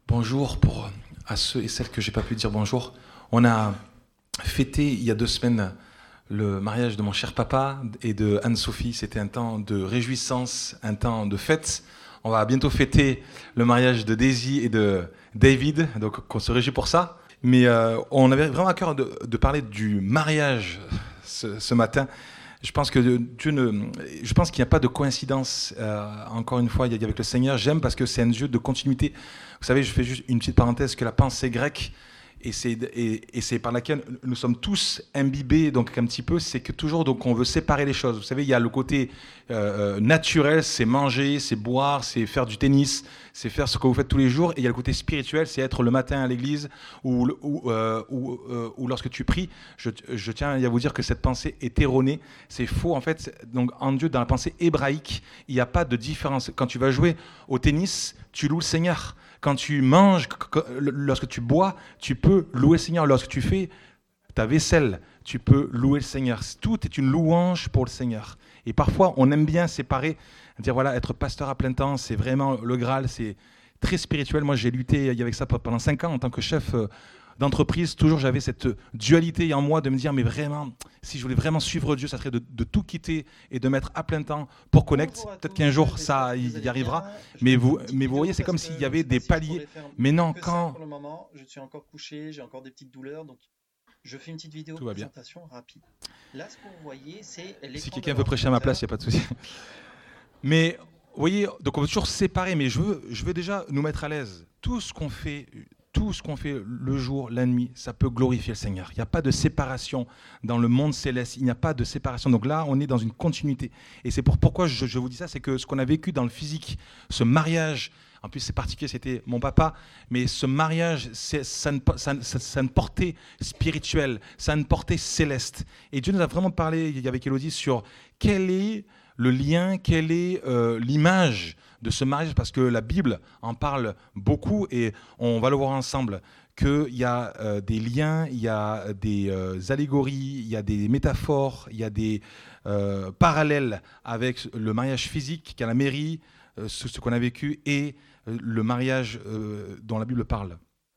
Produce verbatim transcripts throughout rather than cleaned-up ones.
Bonjour pour, à ceux et celles que j'ai pas pu dire bonjour. On a fêté il y a deux semaines le mariage de mon cher papa et de Anne-Sophie. C'était un temps de réjouissance, un temps de fête. On va bientôt fêter le mariage de Daisy et de David, donc on se réjouit pour ça. Mais euh, on avait vraiment à cœur de, de parler du mariage ce, ce matin. Je pense que Dieu ne, je pense qu'il n'y a pas de coïncidence. Euh, encore une fois, avec le Seigneur, j'aime parce que c'est un Dieu de continuité. Vous savez, je fais juste une petite parenthèse que la pensée grecque, et c'est, et, et c'est par laquelle nous sommes tous imbibés, donc un petit peu, c'est que toujours donc on veut séparer les choses. Vous savez, il y a le côté euh, naturel, c'est manger, c'est boire, c'est faire du tennis, c'est faire ce que vous faites tous les jours. Et il y a le côté spirituel, c'est être le matin à l'église ou, ou, euh, ou, euh, ou lorsque tu pries. Je, je tiens à vous dire que cette pensée est erronée, c'est faux en fait. Donc en Dieu, dans la pensée hébraïque, il n'y a pas de différence. Quand tu vas jouer au tennis, tu loues le Seigneur. Quand tu manges, lorsque tu bois, tu peux louer le Seigneur. Lorsque tu fais ta vaisselle, tu peux louer le Seigneur. Tout est une louange pour le Seigneur. Et parfois, on aime bien séparer, dire voilà, être pasteur à plein temps, c'est vraiment le Graal, c'est très spirituel. Moi, j'ai lutté avec ça pendant cinq ans en tant que chef d'entreprise. Toujours, j'avais cette dualité en moi de me dire, mais vraiment, si je voulais vraiment suivre Dieu, ça serait de, de tout quitter et de mettre à plein temps pour Connect. Peut-être qu'un jour, ça y arrivera. Mais vous, mais vous voyez, c'est comme s'il y avait des paliers. Mais non, quand... Pour le moment, je suis encore couché, j'ai encore des petites douleurs, donc je fais une petite vidéo Tout va bien. présentation rapide. Là, ce que vous voyez, c'est l'écran. Si quelqu'un veut prêcher à ma place, il n'y a pas de souci. Mais vous voyez, donc on veut toujours séparer, mais je veux, je veux déjà nous mettre à l'aise. Tout ce qu'on fait... Tout ce qu'on fait le jour, la nuit, ça peut glorifier le Seigneur. Il n'y a pas de séparation dans le monde céleste. Il n'y a pas de séparation. Donc là, on est dans une continuité. Et c'est pour, pourquoi je, je vous dis ça, c'est que ce qu'on a vécu dans le physique, ce mariage, en plus c'est particulier, c'était mon papa, mais ce mariage, c'est, ça, ne, ça, ça, ça a une portée spirituelle, ça a une portée céleste. Et Dieu nous a vraiment parlé avec Élodie sur quel est le lien, quelle est euh, l'image de ce mariage, parce que la Bible en parle beaucoup et on va le voir ensemble, qu'il y a euh, des liens, il y a des euh, allégories, il y a des métaphores, il y a des euh, parallèles avec le mariage physique qu'à la mairie, euh, ce, ce qu'on a vécu, et euh, le mariage euh, dont la Bible parle.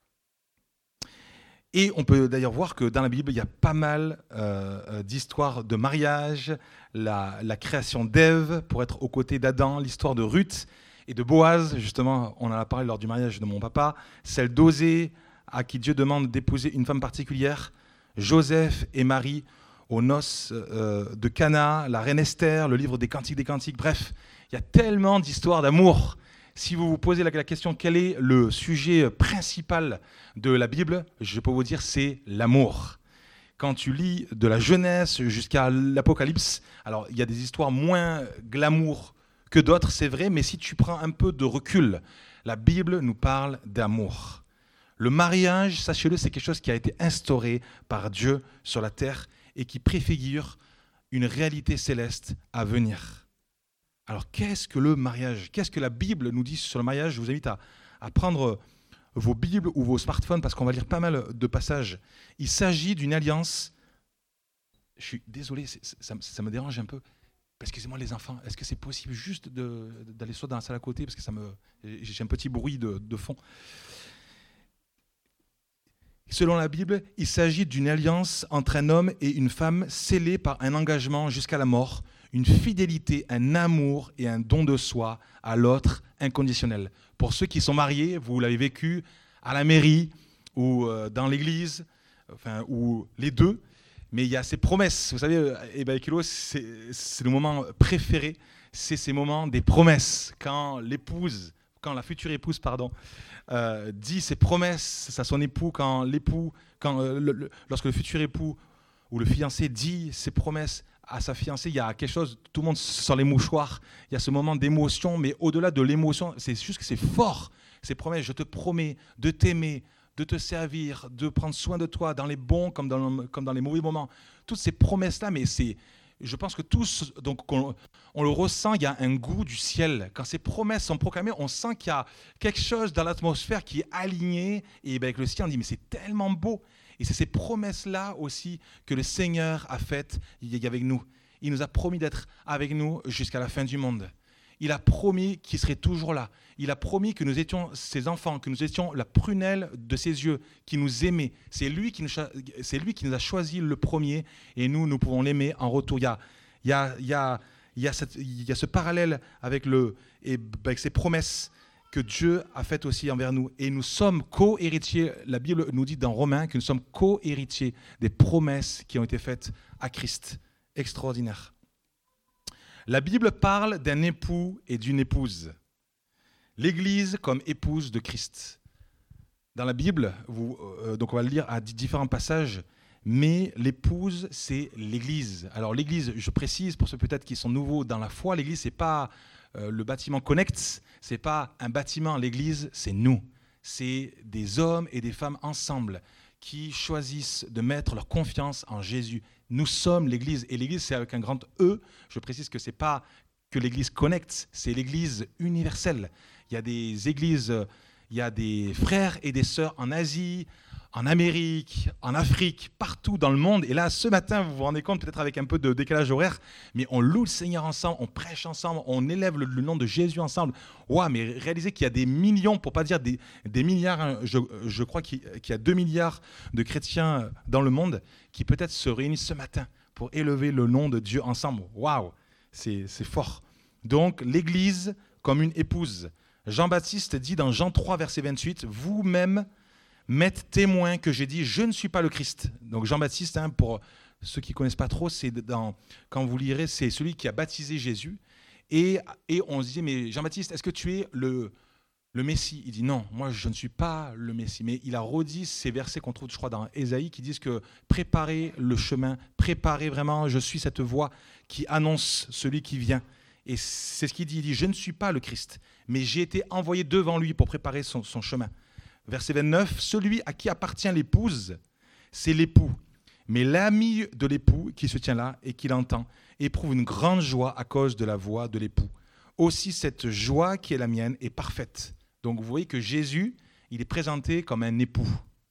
Et on peut d'ailleurs voir que dans la Bible, il y a pas mal euh, d'histoires de mariage, la, la création d'Ève pour être aux côtés d'Adam, l'histoire de Ruth et de Boaz, justement, on en a parlé lors du mariage de mon papa, celle d'Osée, à qui Dieu demande d'épouser une femme particulière, Joseph et Marie aux noces euh, de Cana, la reine Esther, le livre des Cantiques des Cantiques, bref, il y a tellement d'histoires d'amour. Si vous vous posez la question, quel est le sujet principal de la Bible, je peux vous dire, c'est l'amour. Quand tu lis de la Genèse jusqu'à l'Apocalypse, alors il y a des histoires moins glamour que d'autres, c'est vrai, mais si tu prends un peu de recul, la Bible nous parle d'amour. Le mariage, sachez-le, c'est quelque chose qui a été instauré par Dieu sur la terre et qui préfigure une réalité céleste à venir. Alors, qu'est-ce que le mariage ? Qu'est-ce que la Bible nous dit sur le mariage ? Je vous invite à, à prendre vos Bibles ou vos smartphones parce qu'on va lire pas mal de passages. Il s'agit d'une alliance. Je suis désolé, c'est, ça, ça me dérange un peu. Excusez-moi les enfants, est-ce que c'est possible juste de, d'aller soit dans la salle à côté parce que ça me, j'ai un petit bruit de, de fond. Selon la Bible, il s'agit d'une alliance entre un homme et une femme scellée par un engagement jusqu'à la mort, une fidélité, un amour et un don de soi à l'autre inconditionnel. Pour ceux qui sont mariés, vous l'avez vécu à la mairie ou dans l'église, enfin, ou les deux, mais il y a ces promesses. Vous savez, eh ben, Kilo, c'est, c'est le moment préféré, c'est ces moments des promesses. Quand l'épouse, quand la future épouse, pardon, euh, dit ses promesses à son époux, quand l'époux, quand, euh, le, le, lorsque le futur époux ou le fiancé dit ses promesses à sa fiancée, il y a quelque chose, tout le monde sort les mouchoirs, il y a ce moment d'émotion, mais au-delà de l'émotion, c'est juste que c'est fort, ces promesses, je te promets de t'aimer, de te servir, de prendre soin de toi dans les bons comme dans, comme dans les mauvais moments. Toutes ces promesses-là, mais c'est, je pense que tous, donc on, on le ressent, il y a un goût du ciel. Quand ces promesses sont proclamées, on sent qu'il y a quelque chose dans l'atmosphère qui est aligné, et ben avec le ciel, on dit, mais c'est tellement beau. Et c'est ces promesses-là aussi que le Seigneur a faites avec nous. Il nous a promis d'être avec nous jusqu'à la fin du monde. Il a promis qu'il serait toujours là. Il a promis que nous étions ses enfants, que nous étions la prunelle de ses yeux, qu'il nous aimait. C'est lui qui nous, c'est lui qui nous a choisi le premier et nous, nous pouvons l'aimer en retour. Il y a, il y a, il y a, il y a, cette, il y a ce parallèle avec, le, et avec ces promesses que Dieu a faites aussi envers nous. Et nous sommes co-héritiers. La Bible nous dit dans Romains que nous sommes co-héritiers des promesses qui ont été faites à Christ. Extraordinaire. La Bible parle d'un époux et d'une épouse. L'Église comme épouse de Christ. Dans la Bible, vous, euh, donc on va le lire à différents passages, mais l'épouse, c'est l'Église. Alors l'Église, je précise pour ceux peut-être qui sont nouveaux dans la foi, l'Église, c'est pas euh, le bâtiment Connect, c'est pas un bâtiment. L'Église, c'est nous. C'est des hommes et des femmes ensemble qui choisissent de mettre leur confiance en Jésus. Nous sommes l'Église, et l'Église, c'est avec un grand E. Je précise que c'est pas que l'Église Connect, c'est l'Église universelle. Il y a des églises, il y a des frères et des sœurs en Asie, en Amérique, en Afrique, partout dans le monde. Et là, ce matin, vous vous rendez compte, peut-être avec un peu de décalage horaire, mais on loue le Seigneur ensemble, on prêche ensemble, on élève le, le nom de Jésus ensemble. Waouh, mais réalisez qu'il y a des millions, pour ne pas dire des, des milliards, hein, je, je crois qu'il, qu'il y a deux milliards de chrétiens dans le monde qui peut-être se réunissent ce matin pour élever le nom de Dieu ensemble. Waouh, c'est, c'est fort. Donc, l'Église comme une épouse. Jean-Baptiste dit dans Jean trois, verset vingt-huit, « Vous-même m'êtes témoin que j'ai dit, je ne suis pas le Christ. » Donc Jean-Baptiste, hein, pour ceux qui ne connaissent pas trop, c'est dans, quand vous lirez, c'est celui qui a baptisé Jésus. Et, et on se dit, mais Jean-Baptiste, est-ce que tu es le, le Messie ? Il dit, non, moi je ne suis pas le Messie. Mais il a redit ces versets qu'on trouve, je crois, dans Ésaïe, qui disent que préparez le chemin, préparez vraiment, je suis cette voix qui annonce celui qui vient. Et c'est ce qu'il dit, il dit, je ne suis pas le Christ, mais j'ai été envoyé devant lui pour préparer son, son chemin. Verset vingt-neuf, celui à qui appartient l'épouse, c'est l'époux. Mais l'ami de l'époux qui se tient là et qui l'entend éprouve une grande joie à cause de la voix de l'époux. Aussi cette joie qui est la mienne est parfaite. Donc vous voyez que Jésus, il est présenté comme un époux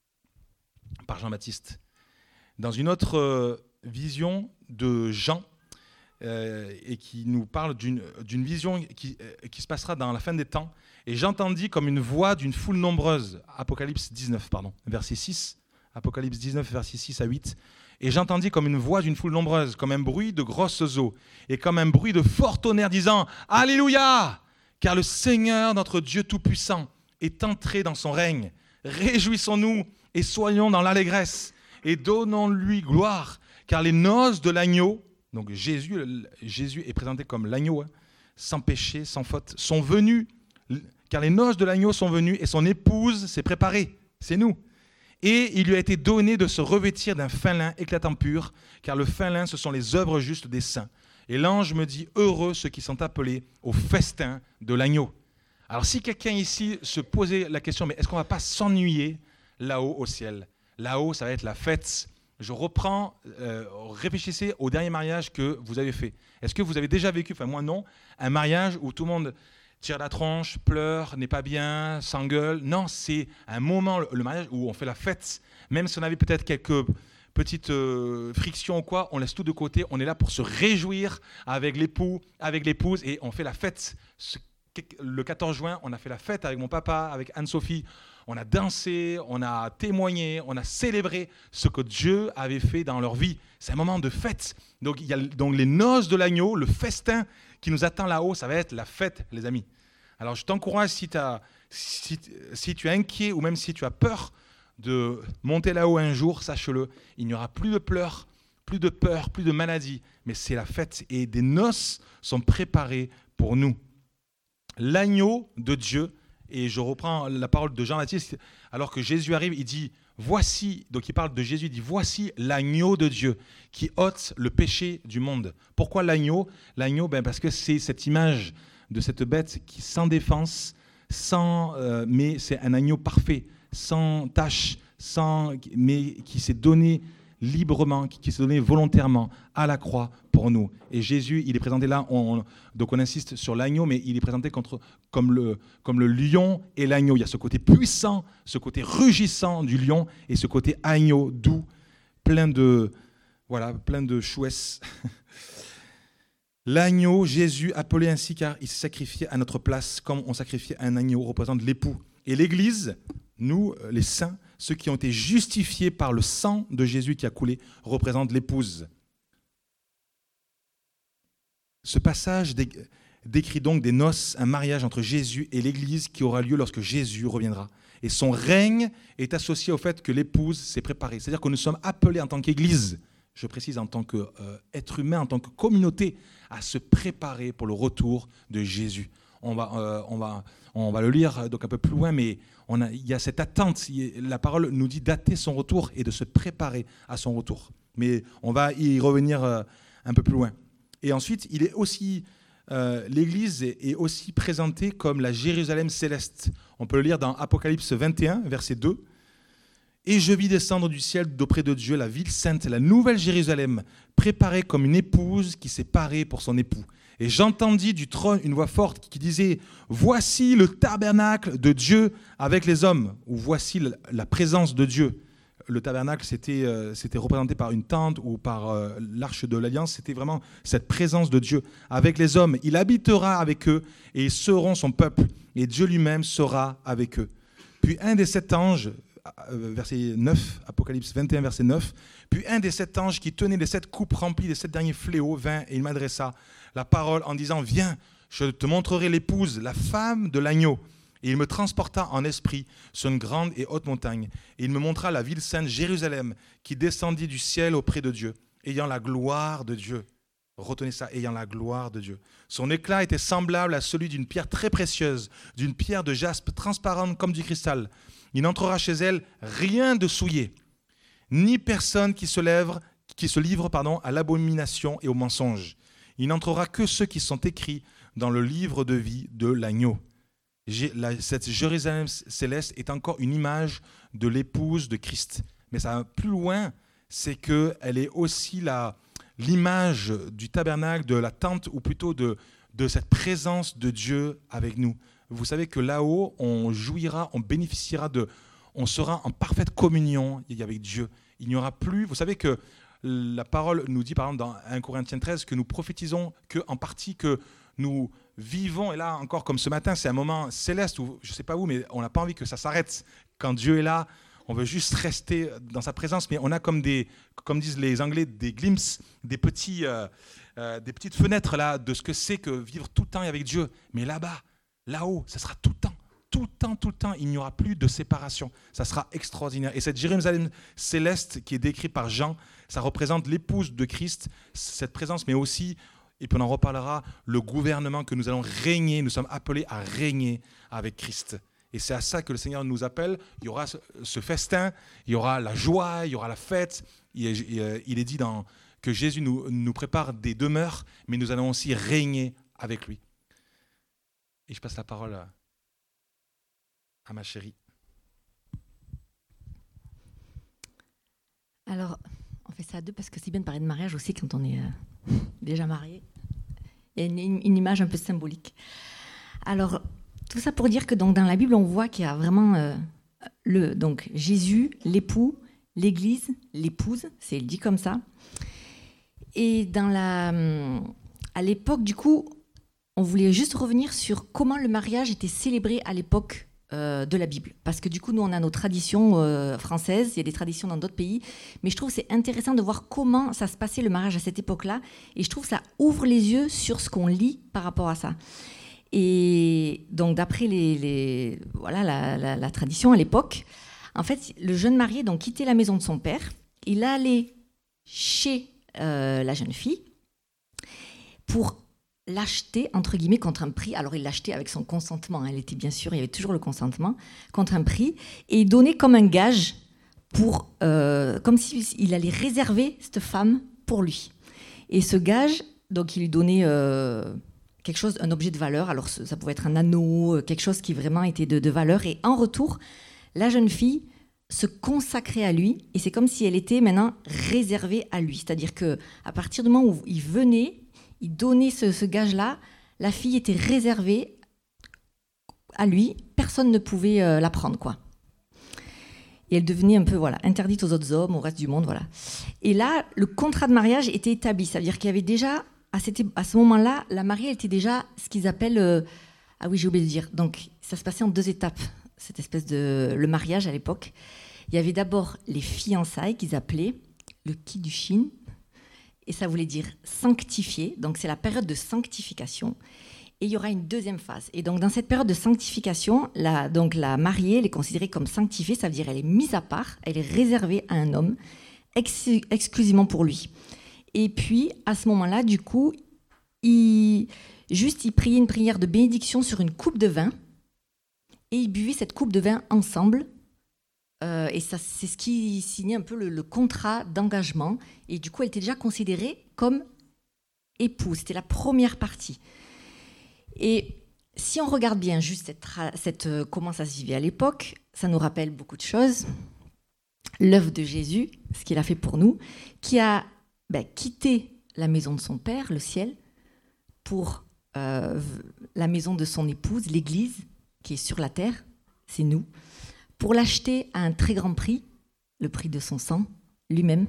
par Jean-Baptiste. Dans une autre vision de Jean, Euh, et qui nous parle d'une, d'une vision qui, euh, qui se passera dans la fin des temps. Et j'entendis comme une voix d'une foule nombreuse, Apocalypse dix-neuf, pardon, verset six, Apocalypse dix-neuf, verset six à huit. Et j'entendis comme une voix d'une foule nombreuse, comme un bruit de grosses eaux, et comme un bruit de fort tonnerre, disant « Alléluia ! Car le Seigneur, notre Dieu Tout-Puissant, est entré dans son règne. Réjouissons-nous et soyons dans l'allégresse, et donnons-lui gloire, car les noces de l'agneau, donc Jésus, Jésus est présenté comme l'agneau, hein, sans péché, sans faute, sont venus, car les noces de l'agneau sont venues et son épouse s'est préparée, c'est nous. Et il lui a été donné de se revêtir d'un fin lin éclatant pur, car le fin lin, ce sont les œuvres justes des saints. Et l'ange me dit, heureux ceux qui sont appelés au festin de l'agneau. Alors si quelqu'un ici se posait la question, mais est-ce qu'on ne va pas s'ennuyer là-haut au ciel ? Là-haut, ça va être la fête. Je reprends, euh, réfléchissez au dernier mariage que vous avez fait. Est-ce que vous avez déjà vécu, enfin moi non, un mariage où tout le monde tire la tronche, pleure, n'est pas bien, s'engueule ? Non, c'est un moment, le mariage, où on fait la fête. Même si on avait peut-être quelques petites euh, frictions ou quoi, on laisse tout de côté. On est là pour se réjouir avec l'époux, avec l'épouse, et on fait la fête. Ce, le quatorze juin, on a fait la fête avec mon papa, avec Anne-Sophie. On a dansé, on a témoigné, on a célébré ce que Dieu avait fait dans leur vie. C'est un moment de fête. Donc, il y a donc les noces de l'agneau, le festin qui nous attend là-haut, ça va être la fête, les amis. Alors, je t'encourage, si, si, si tu es inquiet ou même si tu as peur de monter là-haut un jour, sache-le, il n'y aura plus de pleurs, plus de peur, plus de maladie, mais c'est la fête et des noces sont préparées pour nous. L'agneau de Dieu. Et je reprends la parole de Jean-Baptiste, alors que Jésus arrive, il dit, voici, donc il parle de Jésus, il dit, voici l'agneau de Dieu qui ôte le péché du monde. Pourquoi l'agneau ? L'agneau, ben parce que c'est cette image de cette bête qui sans défense, sans, euh, mais c'est un agneau parfait, sans tache, sans, mais qui s'est donné librement, qui, qui s'est donné volontairement à la croix pour nous. Et Jésus, il est présenté là, on, donc on insiste sur l'agneau, mais il est présenté contre, comme, le, comme le lion et l'agneau. Il y a ce côté puissant, ce côté rugissant du lion, et ce côté agneau, doux, plein de, voilà, plein de chouesses. L'agneau, Jésus, appelé ainsi car il s'est sacrifié à notre place, comme on sacrifiait un agneau, représente l'époux. Et l'Église, nous, les saints, ceux qui ont été justifiés par le sang de Jésus qui a coulé, représentent l'épouse. Ce passage décrit donc des noces, un mariage entre Jésus et l'Église qui aura lieu lorsque Jésus reviendra. Et son règne est associé au fait que l'épouse s'est préparée. C'est-à-dire que nous sommes appelés en tant qu'Église, je précise en tant qu'être humain, en tant que communauté, à se préparer pour le retour de Jésus. On va, euh, on va, on va le lire donc un peu plus loin, mais on a, il y a cette attente. La parole nous dit dater son retour et de se préparer à son retour. Mais on va y revenir euh, un peu plus loin. Et ensuite, il est aussi, euh, l'Église est, est aussi présentée comme la Jérusalem céleste. On peut le lire dans Apocalypse vingt et un, verset deux. Et je vis descendre du ciel d'auprès de Dieu la ville sainte, la nouvelle Jérusalem, préparée comme une épouse qui s'est parée pour son époux. Et j'entendis du trône une voix forte qui disait « Voici le tabernacle de Dieu avec les hommes » ou « Voici la présence de Dieu ». Le tabernacle, c'était, euh, c'était représenté par une tente ou par euh, l'arche de l'Alliance. C'était vraiment cette présence de Dieu avec les hommes. Il habitera avec eux et ils seront son peuple. Et Dieu lui-même sera avec eux. Puis un des sept anges, verset neuf, Apocalypse vingt et un, verset neuf, puis un des sept anges qui tenait les sept coupes remplies des sept derniers fléaux vint et il m'adressa la parole en disant « Viens, je te montrerai l'épouse, la femme de l'agneau ». Et il me transporta en esprit sur une grande et haute montagne. Et il me montra la ville sainte Jérusalem qui descendit du ciel auprès de Dieu, ayant la gloire de Dieu. Retenez ça, ayant la gloire de Dieu. Son éclat était semblable à celui d'une pierre très précieuse, d'une pierre de jaspe transparente comme du cristal. Il n'entrera chez elle rien de souillé, ni personne qui se, lève, qui se livre pardon, à l'abomination et au mensonge. Il n'entrera que ceux qui sont écrits dans le livre de vie de l'agneau. Cette Jérusalem céleste est encore une image de l'épouse de Christ. Mais ça va plus loin, c'est qu'elle est aussi la, l'image du tabernacle, de la tente, ou plutôt de, de cette présence de Dieu avec nous. Vous savez que là-haut, on jouira, on bénéficiera de, on sera en parfaite communion avec Dieu. Il n'y aura plus, vous savez que la parole nous dit, par exemple, dans un Corinthiens treize, que nous prophétisons qu'en partie que nous vivons, et là encore comme ce matin, c'est un moment céleste, où, je ne sais pas où, mais on n'a pas envie que ça s'arrête. Quand Dieu est là, on veut juste rester dans sa présence, mais on a comme des, comme disent les Anglais, des glimpses, des, petits, euh, euh, des petites fenêtres là, de ce que c'est que vivre tout le temps avec Dieu. Mais là-bas, là-haut, ça sera tout le temps. Tout le temps, tout le temps, il n'y aura plus de séparation. Ça sera extraordinaire. Et cette Jérusalem céleste qui est décrite par Jean, ça représente l'épouse de Christ, cette présence, mais aussi, et puis on en reparlera, le gouvernement que nous allons régner. Nous sommes appelés à régner avec Christ. Et c'est à ça que le Seigneur nous appelle. Il y aura ce festin, il y aura la joie, il y aura la fête. Il est, il est dit dans, que Jésus nous, nous prépare des demeures, mais nous allons aussi régner avec lui. Et je passe la parole à, à ma chérie. Alors, on fait ça à deux parce que c'est bien de parler de mariage aussi quand on est euh, déjà marié. Il y a une, une image un peu symbolique. Alors, tout ça pour dire que donc, dans la Bible, on voit qu'il y a vraiment euh, le, donc, Jésus, l'époux, l'Église, l'épouse, c'est dit comme ça. Et dans la, à l'époque, du coup, on voulait juste revenir sur comment le mariage était célébré à l'époque euh, de la Bible. Parce que du coup, nous, on a nos traditions euh, françaises, il y a des traditions dans d'autres pays, mais je trouve que c'est intéressant de voir comment ça se passait le mariage à cette époque-là, et je trouve que ça ouvre les yeux sur ce qu'on lit par rapport à ça. Et donc, d'après les, les, voilà, la, la, la tradition à l'époque, en fait, le jeune marié donc, quittait la maison de son père, il allait chez euh, la jeune fille pour l'acheter, entre guillemets, contre un prix. Alors, il l'achetait avec son consentement, elle était bien sûr, il y avait toujours le consentement, contre un prix, et il donnait comme un gage, pour, euh, comme s'il allait réserver cette femme pour lui. Et ce gage, donc, il lui donnait... Euh, quelque chose, un objet de valeur, alors ça pouvait être un anneau, quelque chose qui vraiment était de, de valeur, et en retour, la jeune fille se consacrait à lui, et c'est comme si elle était maintenant réservée à lui, c'est-à-dire qu'à partir du moment où il venait, il donnait ce, ce gage-là, la fille était réservée à lui, personne ne pouvait euh, la prendre, quoi. Et elle devenait un peu voilà, interdite aux autres hommes, au reste du monde, voilà. Et là, le contrat de mariage était établi, c'est-à-dire qu'il y avait déjà à, cette, à ce moment-là, la mariée elle était déjà ce qu'ils appellent... Euh, ah oui, j'ai oublié de dire. Donc, ça se passait en deux étapes, cette espèce de... Le mariage à l'époque. Il y avait d'abord les fiançailles qu'ils appelaient le kiddushin. Et ça voulait dire sanctifier. Donc, c'est la période de sanctification. Et il y aura une deuxième phase. Et donc, dans cette période de sanctification, la, donc, la mariée, elle est considérée comme sanctifiée. Ça veut dire qu'elle est mise à part. Elle est réservée à un homme ex- exclusivement pour lui. Et puis, à ce moment-là, du coup, il, juste, il priait une prière de bénédiction sur une coupe de vin et ils buvaient cette coupe de vin ensemble. Euh, et ça, c'est ce qui signait un peu le, le contrat d'engagement. Et du coup, elle était déjà considérée comme épouse. C'était la première partie. Et si on regarde bien juste cette, cette, euh, comment ça se vivait à l'époque, ça nous rappelle beaucoup de choses. L'œuvre de Jésus, ce qu'il a fait pour nous, qui a Ben, quitter la maison de son père, le ciel, pour euh, la maison de son épouse, l'Église, qui est sur la terre, c'est nous, pour l'acheter à un très grand prix, le prix de son sang, lui-même.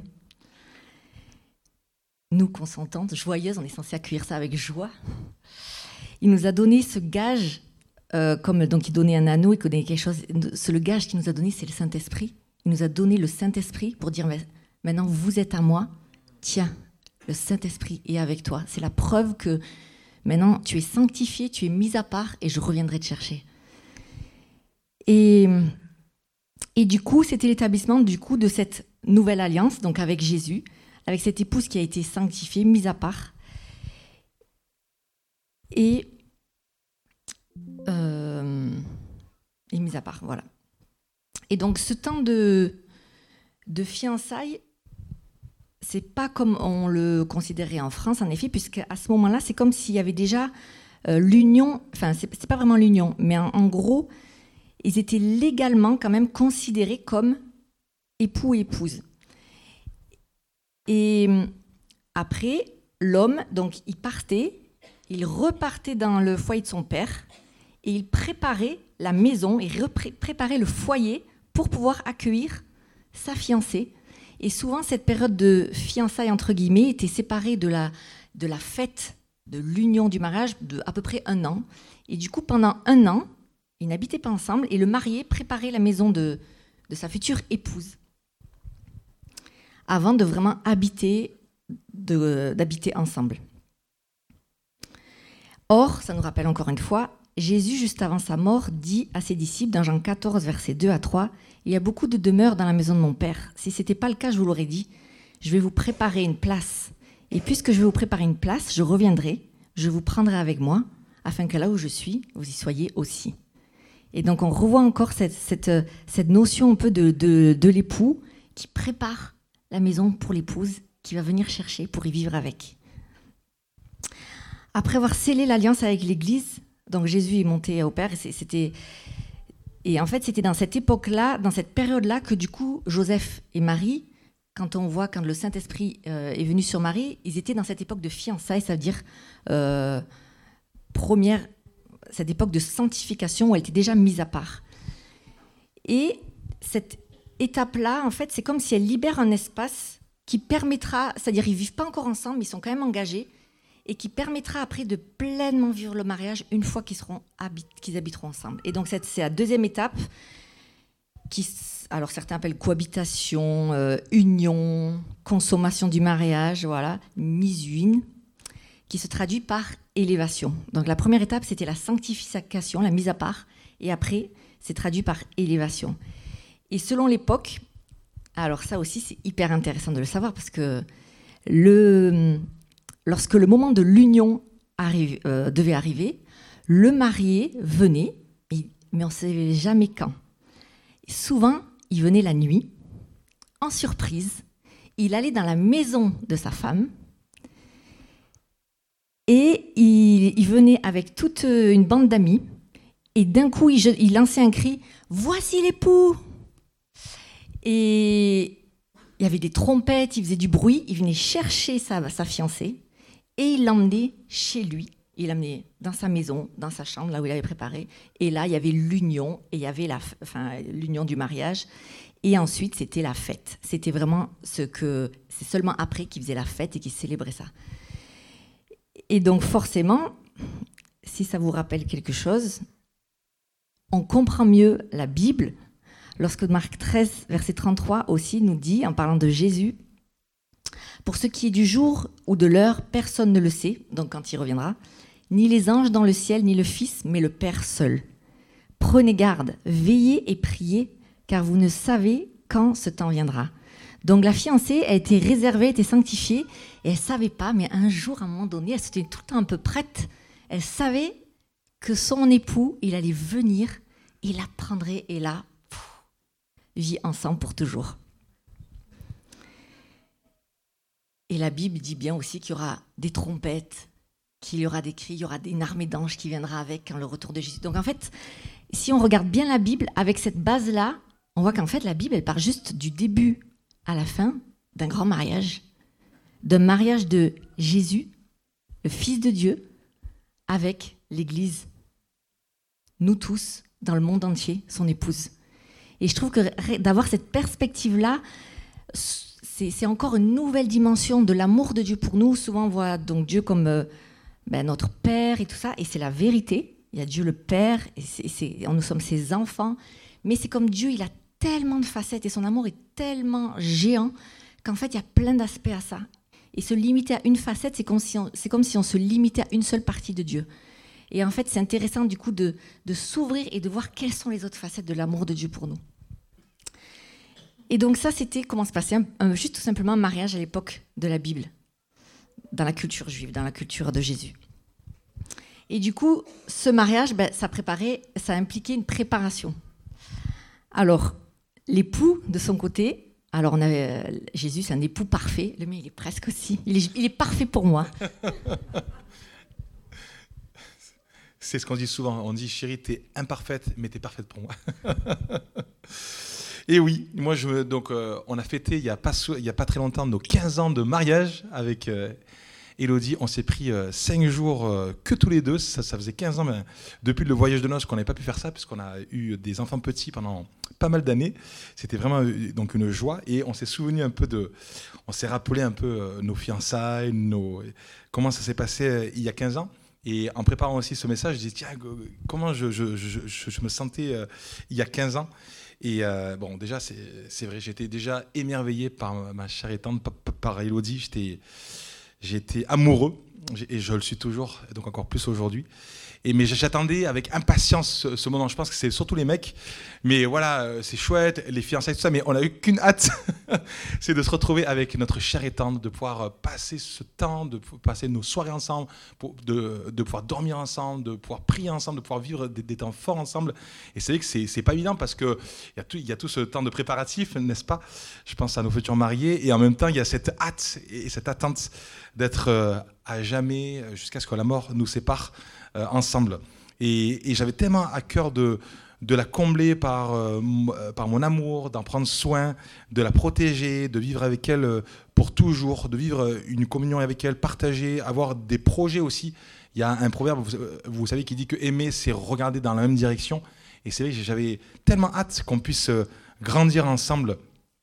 Nous, consentantes, joyeuses, on est censé accueillir ça avec joie. Il nous a donné ce gage, euh, comme donc il donnait un anneau, il donnait quelque chose. C'est le gage qu'il nous a donné, c'est le Saint-Esprit. Il nous a donné le Saint-Esprit pour dire maintenant vous êtes à moi. Tiens, le Saint-Esprit est avec toi. C'est la preuve que maintenant, tu es sanctifié, tu es mis à part et je reviendrai te chercher. Et, et du coup, c'était l'établissement du coup, de cette nouvelle alliance, donc avec Jésus, avec cette épouse qui a été sanctifiée, mise à part. Et, euh, et mise à part, voilà. Et donc, ce temps de, de fiançailles, c'est pas comme on le considérait en France, en effet, puisqu'à ce moment-là, c'est comme s'il y avait déjà euh, l'union, enfin, c'est, c'est pas vraiment l'union, mais en, en gros, ils étaient légalement quand même considérés comme époux et épouse. Et après, l'homme, donc, il partait, il repartait dans le foyer de son père, et il préparait la maison, il repré- préparait le foyer pour pouvoir accueillir sa fiancée. Et souvent, cette période de fiançailles, entre guillemets, était séparée de la, de la fête de l'union du mariage de à peu près un an. Et du coup, pendant un an, ils n'habitaient pas ensemble et le marié préparait la maison de, de sa future épouse avant de vraiment habiter, de, d'habiter ensemble. Or, ça nous rappelle encore une fois, Jésus, juste avant sa mort, dit à ses disciples, dans Jean quatorze, versets deux à trois, « Il y a beaucoup de demeures dans la maison de mon Père. Si ce n'était pas le cas, je vous l'aurais dit. Je vais vous préparer une place. Et puisque je vais vous préparer une place, je reviendrai, je vous prendrai avec moi, afin que là où je suis, vous y soyez aussi. » Et donc, on revoit encore cette, cette, cette notion un peu de, de, de l'époux qui prépare la maison pour l'épouse, qui va venir chercher pour y vivre avec. Après avoir scellé l'alliance avec l'Église, donc Jésus est monté au Père, et c'était, et en fait c'était dans cette époque-là, dans cette période-là, que du coup Joseph et Marie, quand on voit quand le Saint-Esprit euh, est venu sur Marie, ils étaient dans cette époque de fiançailles, ça veut dire euh, première, cette époque de sanctification où elle était déjà mise à part. Et cette étape-là, en fait, c'est comme si elle libère un espace qui permettra, c'est-à-dire ils vivent pas encore ensemble, mais ils sont quand même engagés, et qui permettra après de pleinement vivre le mariage une fois qu'ils, seront habit- qu'ils habiteront ensemble. Et donc cette, c'est la deuxième étape, qui, alors certains appellent cohabitation, euh, union, consommation du mariage, voilà, misuine, qui se traduit par élévation. Donc la première étape, c'était la sanctification, la mise à part, et après, c'est traduit par élévation. Et selon l'époque, alors ça aussi, c'est hyper intéressant de le savoir, parce que le... Lorsque le moment de l'union arrive, euh, devait arriver, le marié venait, mais on ne savait jamais quand. Et souvent, il venait la nuit, en surprise, il allait dans la maison de sa femme et il, il venait avec toute une bande d'amis et d'un coup, il, il lançait un cri « Voici l'époux !» Et il y avait des trompettes, il faisait du bruit, il venait chercher sa, sa fiancée. Et il l'emmenait chez lui, il l'emmenait dans sa maison, dans sa chambre, là où il avait préparé. Et là, il y avait l'union, et il y avait la, enfin, l'union du mariage. Et ensuite, c'était la fête. C'était vraiment ce que... C'est seulement après qu'il faisait la fête et qu'il célébrait ça. Et donc forcément, si ça vous rappelle quelque chose, on comprend mieux la Bible lorsque Marc treize, verset trente-trois aussi nous dit, en parlant de Jésus, « Pour ce qui est du jour ou de l'heure, personne ne le sait, donc quand il reviendra, ni les anges dans le ciel, ni le Fils, mais le Père seul. Prenez garde, veillez et priez, car vous ne savez quand ce temps viendra. » Donc la fiancée a été réservée, a été sanctifiée, et elle ne savait pas, mais un jour, à un moment donné, elle se tenait tout le temps un peu prête. Elle savait que son époux, il allait venir, il la prendrait, et là, pff, vie ensemble pour toujours. Et la Bible dit bien aussi qu'il y aura des trompettes, qu'il y aura des cris, il y aura une armée d'anges qui viendra avec quand le retour de Jésus. Donc en fait, si on regarde bien la Bible, avec cette base-là, on voit qu'en fait, la Bible, elle part juste du début à la fin d'un grand mariage, d'un mariage de Jésus, le Fils de Dieu, avec l'Église, nous tous, dans le monde entier, son épouse. Et je trouve que d'avoir cette perspective-là, c'est, c'est encore une nouvelle dimension de l'amour de Dieu pour nous. Souvent, on voit donc Dieu comme euh, ben, notre Père et tout ça, et c'est la vérité. Il y a Dieu le Père, et c'est, c'est, nous sommes ses enfants, mais c'est comme Dieu, il a tellement de facettes, et son amour est tellement géant, qu'en fait, il y a plein d'aspects à ça. Et se limiter à une facette, c'est comme si on, c'est comme si on se limitait à une seule partie de Dieu. Et en fait, c'est intéressant du coup de, de s'ouvrir et de voir quelles sont les autres facettes de l'amour de Dieu pour nous. Et donc ça, c'était comment se passait un, un, juste tout simplement un mariage à l'époque de la Bible, dans la culture juive, dans la culture de Jésus. Et du coup, ce mariage, ben, ça préparait, ça impliquait une préparation. Alors, l'époux, de son côté, alors on avait, euh, Jésus, c'est un époux parfait. Le mien, il est presque aussi. Il est, il est parfait pour moi. C'est ce qu'on dit souvent. On dit, chérie, t'es imparfaite, mais t'es parfaite pour moi. Et oui, moi, je, donc, euh, on a fêté il n'y a, a pas très longtemps nos quinze ans de mariage avec euh, Élodie. On s'est pris euh, cinq jours euh, que tous les deux. Ça, ça faisait quinze ans, mais depuis le voyage de noces, qu'on n'avait pas pu faire ça, puisqu'on a eu des enfants petits pendant pas mal d'années. C'était vraiment donc une joie. Et on s'est souvenu un peu de... On s'est rappelé un peu euh, nos fiançailles, nos, comment ça s'est passé euh, il y a quinze ans. Et en préparant aussi ce message, je dis, tiens, comment je, je, je, je, je me sentais euh, il y a quinze ans. Et euh, bon, déjà, c'est, c'est vrai, j'étais déjà émerveillé par ma chère et tendre, par Élodie. J'étais, j'étais amoureux, et je le suis toujours, donc encore plus aujourd'hui. Et, mais j'attendais avec impatience ce, ce moment. Je pense que c'est surtout les mecs. Mais voilà, c'est chouette, les fiançailles, tout ça. Mais on n'a eu qu'une hâte, c'est de se retrouver avec notre chère et tendre, de pouvoir passer ce temps, de passer nos soirées ensemble, pour, de, de pouvoir dormir ensemble, de pouvoir prier ensemble, de pouvoir vivre des, des temps forts ensemble. Et c'est vrai que c'est, c'est pas évident parce qu'il y, a tout, y a tout ce temps de préparatif, n'est-ce pas? Je pense à nos futurs mariés. Et en même temps, il y a cette hâte et cette attente d'être à jamais, jusqu'à ce que la mort nous sépare, Euh, ensemble. Et, et j'avais tellement à cœur de, de la combler par, euh, par mon amour, d'en prendre soin, de la protéger, de vivre avec elle euh, pour toujours, de vivre une communion avec elle, partager, avoir des projets aussi. Il y a un proverbe, vous, vous savez, qui dit que aimer, c'est regarder dans la même direction. Et c'est vrai que j'avais tellement hâte qu'on puisse grandir ensemble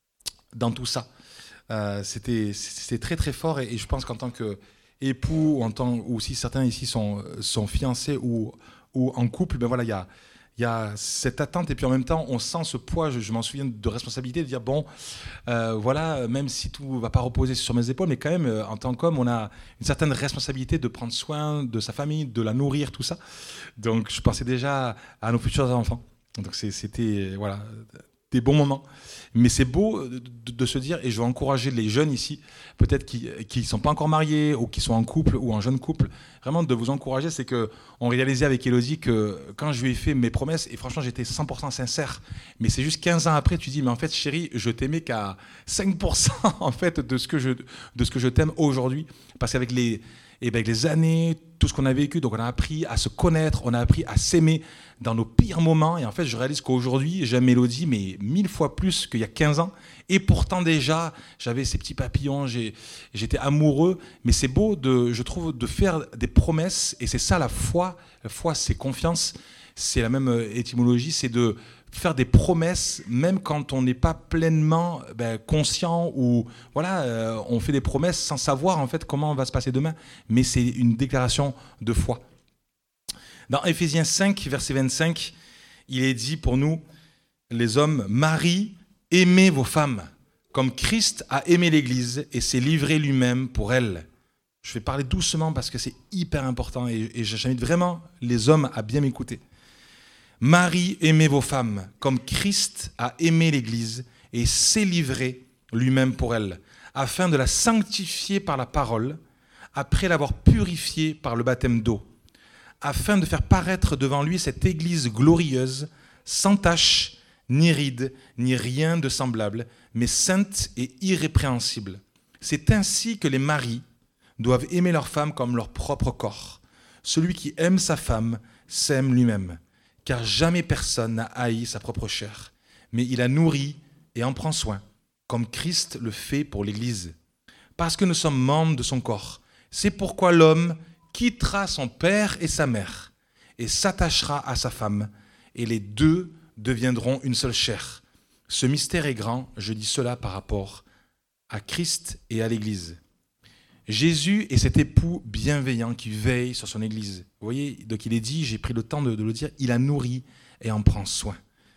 dans tout ça. Euh, c'était, c'était très très fort, et, et je pense qu'en tant que époux, ou, en tant, ou si certains ici sont, sont fiancés ou, ou en couple, ben voilà, il y a, y a cette attente, et puis en même temps, on sent ce poids, je, je m'en souviens, de responsabilité, de dire, bon, euh, voilà, même si tout ne va pas reposer sur mes épaules, mais quand même, en tant qu'homme, on a une certaine responsabilité de prendre soin de sa famille, de la nourrir, tout ça. Donc, je pensais déjà à nos futurs enfants. Donc, c'est, c'était, voilà, des bons moments. Mais c'est beau de, de, de se dire, et je veux encourager les jeunes ici, peut-être qui ne sont pas encore mariés, ou qui sont en couple, ou en jeune couple, vraiment de vous encourager. C'est qu'on réalisait avec Élodie que quand je lui ai fait mes promesses, et franchement j'étais cent pour cent sincère, mais c'est juste quinze ans après, tu dis, mais en fait chérie, je t'aimais qu'à cinq pour cent en fait, de ce que je, de ce que je t'aime aujourd'hui. Parce qu'avec les, et ben avec les années, tout ce qu'on a vécu, donc on a appris à se connaître, on a appris à s'aimer dans nos pires moments. Et en fait, je réalise qu'aujourd'hui, j'aime Élodie, mais mille fois plus qu'il y a quinze ans. Et pourtant, déjà, j'avais ces petits papillons, j'ai, j'étais amoureux. Mais c'est beau, de, je trouve, de faire des promesses. Et c'est ça la foi. La foi, c'est confiance. C'est la même étymologie, c'est de faire des promesses, même quand on n'est pas pleinement ben, conscient ou voilà, euh, on fait des promesses sans savoir en fait comment va se passer demain. Mais c'est une déclaration de foi. Dans Éphésiens cinq, verset vingt-cinq, il est dit pour nous, les hommes, maris, aimez vos femmes, comme Christ a aimé l'Église et s'est livré lui-même pour elle. Je vais parler doucement parce que c'est hyper important et, et j'invite vraiment les hommes à bien m'écouter. Marie, aimez vos femmes, comme Christ a aimé l'Église et s'est livré lui-même pour elle, afin de la sanctifier par la parole, après l'avoir purifiée par le baptême d'eau, afin de faire paraître devant lui cette Église glorieuse, sans tache, ni ride, ni rien de semblable, mais sainte et irrépréhensible. C'est ainsi que les maris doivent aimer leur femme comme leur propre corps. Celui qui aime sa femme s'aime lui-même. Car jamais personne n'a haï sa propre chair, mais il la nourrit et en prend soin, comme Christ le fait pour l'Église. Parce que nous sommes membres de son corps. C'est pourquoi l'homme quittera son père et sa mère, et s'attachera à sa femme, et les deux deviendront une seule chair. Ce mystère est grand, je dis cela par rapport à Christ et à l'Église. Jésus est cet époux bienveillant qui veille sur son Église. Vous voyez, donc il est dit, j'ai pris le temps de, de le dire, il la nourrit et en prend soin,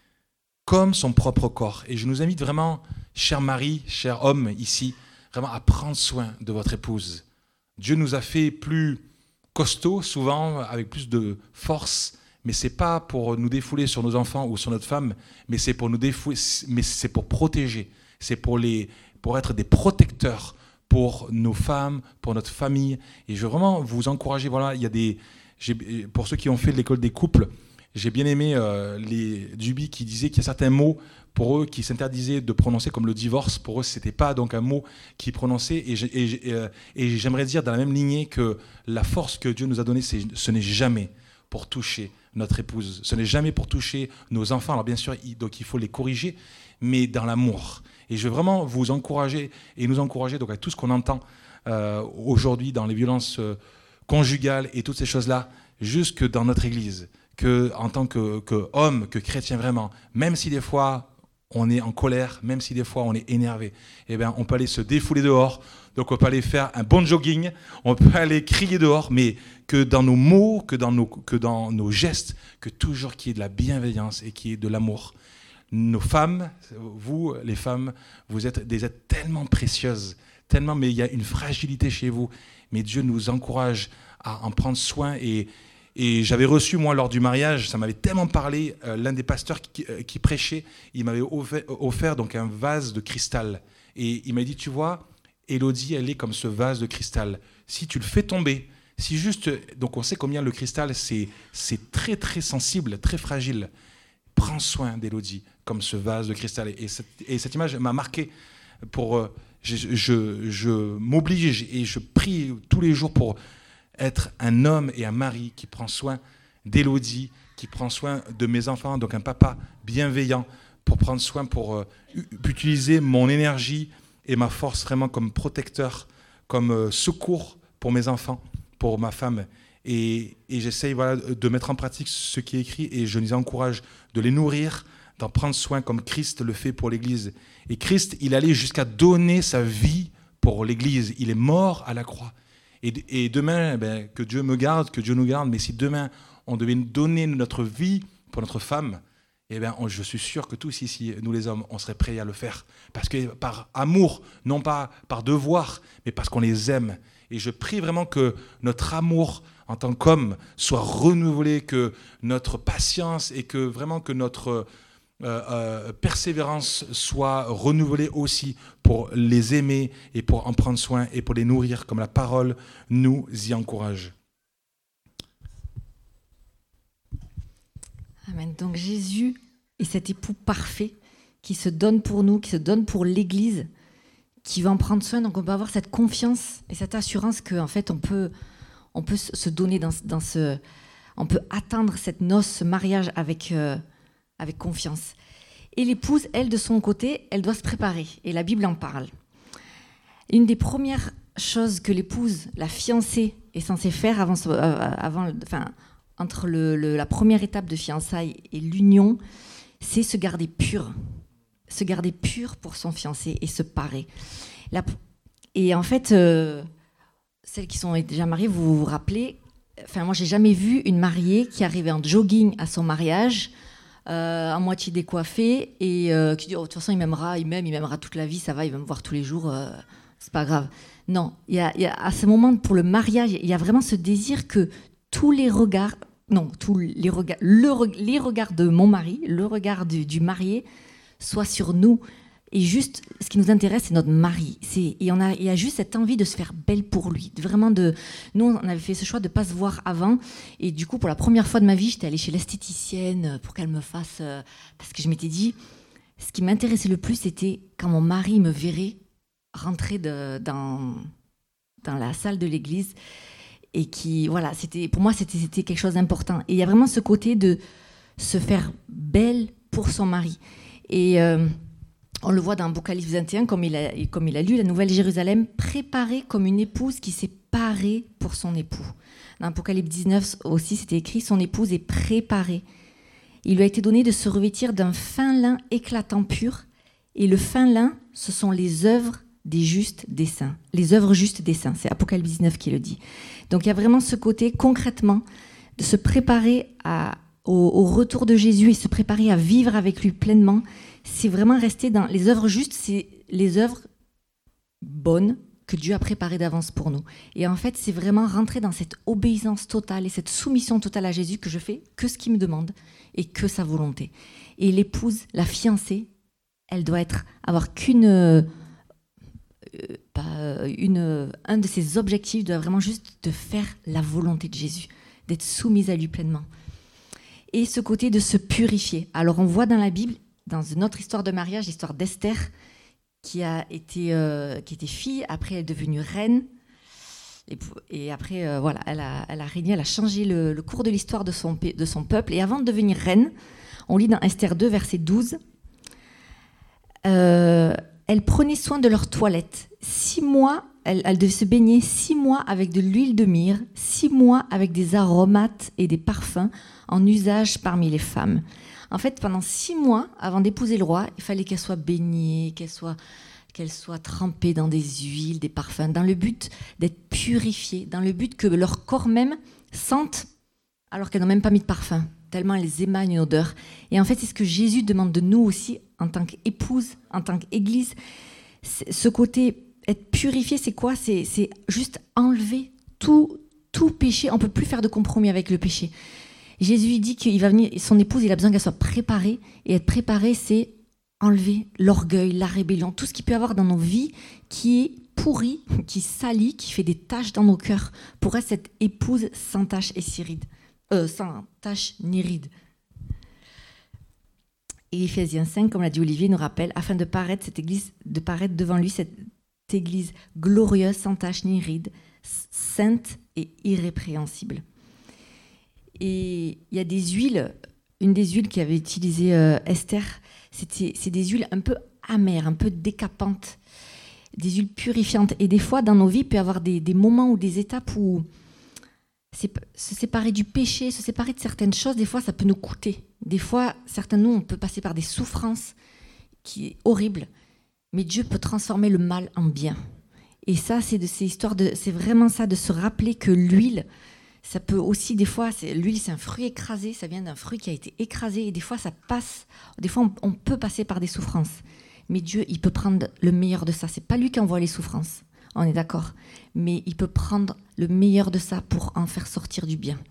comme son propre corps. Et je nous invite vraiment, chers maris, chers hommes ici, vraiment à prendre soin de votre épouse. Dieu nous a fait plus costauds, souvent, avec plus de force, mais ce n'est pas pour nous défouler sur nos enfants ou sur notre femme, mais c'est pour nous défouler, mais c'est pour protéger, c'est pour, les, pour être des protecteurs pour nos femmes, pour notre famille. Et je veux vraiment vous encourager. Voilà, il y a des, j'ai, pour ceux qui ont fait l'école des couples, j'ai bien aimé euh, les Duby qui disaient qu'il y a certains mots pour eux qui s'interdisaient de prononcer, comme le divorce. Pour eux, c'était pas donc un mot qu'ils prononçaient. Et, et, et, et j'aimerais dire dans la même lignée que la force que Dieu nous a donnée, c'est, ce n'est jamais pour toucher notre épouse. Ce n'est jamais pour toucher nos enfants. Alors bien sûr, il, donc il faut les corriger, mais dans l'amour. Et je veux vraiment vous encourager et nous encourager donc à tout ce qu'on entend euh, aujourd'hui dans les violences euh, conjugales et toutes ces choses-là, jusque dans notre Église, que en tant que, que homme, que chrétien vraiment, même si des fois on est en colère, même si des fois on est énervé, eh bien on peut aller se défouler dehors. Donc on peut aller faire un bon jogging, on peut aller crier dehors, mais que dans nos mots, que dans nos, que dans nos gestes, que toujours qu'il y ait de la bienveillance et qu'il y ait de l'amour. Nos femmes, vous, les femmes, vous êtes des êtres tellement précieuses, tellement, mais il y a une fragilité chez vous. Mais Dieu nous encourage à en prendre soin. Et, et j'avais reçu, moi, lors du mariage, ça m'avait tellement parlé, euh, l'un des pasteurs qui, euh, qui prêchait, il m'avait offert, offert donc un vase de cristal. Et il m'a dit, tu vois, Élodie, elle est comme ce vase de cristal. Si tu le fais tomber, si juste, donc on sait combien le cristal, c'est, c'est très, très sensible, très fragile. Prends soin d'Élodie comme ce vase de cristal. Et cette, et cette image m'a marqué. Pour, euh, je, je, je m'oblige et je prie tous les jours pour être un homme et un mari qui prend soin d'Élodie, qui prend soin de mes enfants, donc un papa bienveillant, pour prendre soin, pour euh, utiliser mon énergie et ma force vraiment comme protecteur, comme euh, secours pour mes enfants, pour ma femme. Et, et j'essaye voilà, de mettre en pratique ce qui est écrit et je les encourage de les nourrir, d'en prendre soin comme Christ le fait pour l'Église. Et Christ, il allait jusqu'à donner sa vie pour l'Église. Il est mort à la croix. Et, et demain, ben, que Dieu me garde, que Dieu nous garde, mais si demain, on devait donner notre vie pour notre femme, eh ben, on, je suis sûr que tous ici, nous les hommes, on serait prêts à le faire. Parce que par amour, non pas par devoir, mais parce qu'on les aime. Et je prie vraiment que notre amour en tant qu'homme soit renouvelé, que notre patience et que vraiment que notre euh, euh, persévérance soit renouvelée aussi pour les aimer et pour en prendre soin et pour les nourrir comme la parole nous y encourage. Amen. Donc Jésus est cet époux parfait qui se donne pour nous, qui se donne pour l'Église, qui va en prendre soin. Donc on peut avoir cette confiance et cette assurance qu'en fait on peut, on peut se donner dans, dans ce, on peut atteindre cette noce, ce mariage avec, euh, avec confiance. Et l'épouse, elle de son côté, elle doit se préparer. Et la Bible en parle. Une des premières choses que l'épouse, la fiancée, est censée faire avant, euh, avant enfin, entre le, le, la première étape de fiançailles et l'union, c'est se garder pur. Se garder pur pour son fiancé et se parer. La, et en fait, euh, celles qui sont déjà mariées, vous vous rappelez, enfin, moi, j'ai jamais vu une mariée qui arrivait en jogging à son mariage, euh, à moitié décoiffée, et euh, qui dit, oh, de toute façon, il m'aimera, il m'aime, il m'aimera toute la vie, ça va, il va me voir tous les jours, euh, c'est pas grave. Non, il y a, il y a, à ce moment, pour le mariage, il y a vraiment ce désir que tous les regards, non, tous les regards, le, les regards de mon mari, le regard du, du marié, soient sur nous. Et juste, ce qui nous intéresse, c'est notre mari. C'est, et on a, il y a juste cette envie de se faire belle pour lui. De vraiment de, nous, on avait fait ce choix de ne pas se voir avant. Et du coup, pour la première fois de ma vie, j'étais allée chez l'esthéticienne pour qu'elle me fasse... Euh, parce que je m'étais dit, ce qui m'intéressait le plus, c'était quand mon mari me verrait rentrer de, dans, dans la salle de l'église. Et qui, voilà, c'était, pour moi, c'était, c'était quelque chose d'important. Et il y a vraiment ce côté de se faire belle pour son mari. Et... Euh, on le voit dans Apocalypse vingt et un, comme il, a, comme il a lu, la Nouvelle Jérusalem préparée comme une épouse qui s'est parée pour son époux. Dans Apocalypse dix-neuf aussi, c'était écrit « Son épouse est préparée ». Il lui a été donné de se revêtir d'un fin lin éclatant pur. Et le fin lin, ce sont les œuvres des justes des saints. Les œuvres justes des saints, c'est Apocalypse dix-neuf qui le dit. Donc il y a vraiment ce côté, concrètement, de se préparer à, au, au retour de Jésus et se préparer à vivre avec lui pleinement. C'est vraiment rester dans les œuvres justes, c'est les œuvres bonnes que Dieu a préparées d'avance pour nous. Et en fait, c'est vraiment rentrer dans cette obéissance totale et cette soumission totale à Jésus que je fais que ce qu'il me demande et que sa volonté. Et l'épouse, la fiancée, elle doit être, avoir qu'une... Euh, pas une, un de ses objectifs doit vraiment juste de faire la volonté de Jésus, d'être soumise à lui pleinement. Et ce côté de se purifier. Alors on voit dans la Bible, dans une autre histoire de mariage, l'histoire d'Esther, qui a été, euh, qui était fille, après elle est devenue reine, et, et après, euh, voilà, elle a, elle a régné, elle a changé le, le cours de l'histoire de son, de son peuple, et avant de devenir reine, on lit dans Esther deux, verset douze, euh, elle prenait soin de leur toilette, six mois, elle, elle devait se baigner six mois avec de l'huile de myrrhe, six mois avec des aromates et des parfums en usage parmi les femmes. En fait, pendant six mois, avant d'épouser le roi, il fallait qu'elle soit baignée, qu'elle soit, qu'elle soit trempée dans des huiles, des parfums, dans le but d'être purifiée, dans le but que leur corps même sente, alors qu'elles n'ont même pas mis de parfum, tellement elles émanent une odeur. Et en fait, c'est ce que Jésus demande de nous aussi, en tant qu'épouse, en tant qu'église. Ce côté, être purifié, c'est quoi ? c'est, c'est juste enlever tout, tout péché. On ne peut plus faire de compromis avec le péché. Jésus dit qu'il va venir, son épouse, il a besoin qu'elle soit préparée. Et être préparée, c'est enlever l'orgueil, la rébellion, tout ce qu'il peut y avoir dans nos vies qui est pourri, qui salit, qui fait des taches dans nos cœurs, pour être cette épouse sans tache et si ride, euh, sans tache ni ride. Et Éphésiens cinq, comme l'a dit Olivier, nous rappelle, afin de paraître, cette église, de paraître devant lui cette église glorieuse, sans tache ni ride, sainte et irrépréhensible. Et il y a des huiles, une des huiles qu'avait utilisée euh, Esther, c'était, c'est des huiles un peu amères, un peu décapantes, des huiles purifiantes. Et des fois, dans nos vies, il peut y avoir des, des moments ou des étapes où c'est, se séparer du péché, se séparer de certaines choses, des fois, ça peut nous coûter. Des fois, certains de nous, on peut passer par des souffrances qui est horribles, mais Dieu peut transformer le mal en bien. Et ça, c'est de ces histoires de, c'est vraiment ça, de se rappeler que l'huile, ça peut aussi, des fois, c'est, l'huile, c'est un fruit écrasé, ça vient d'un fruit qui a été écrasé, et des fois, ça passe, des fois, on, on peut passer par des souffrances. Mais Dieu, il peut prendre le meilleur de ça. C'est pas lui qui envoie les souffrances, on est d'accord. Mais il peut prendre le meilleur de ça pour en faire sortir du bien.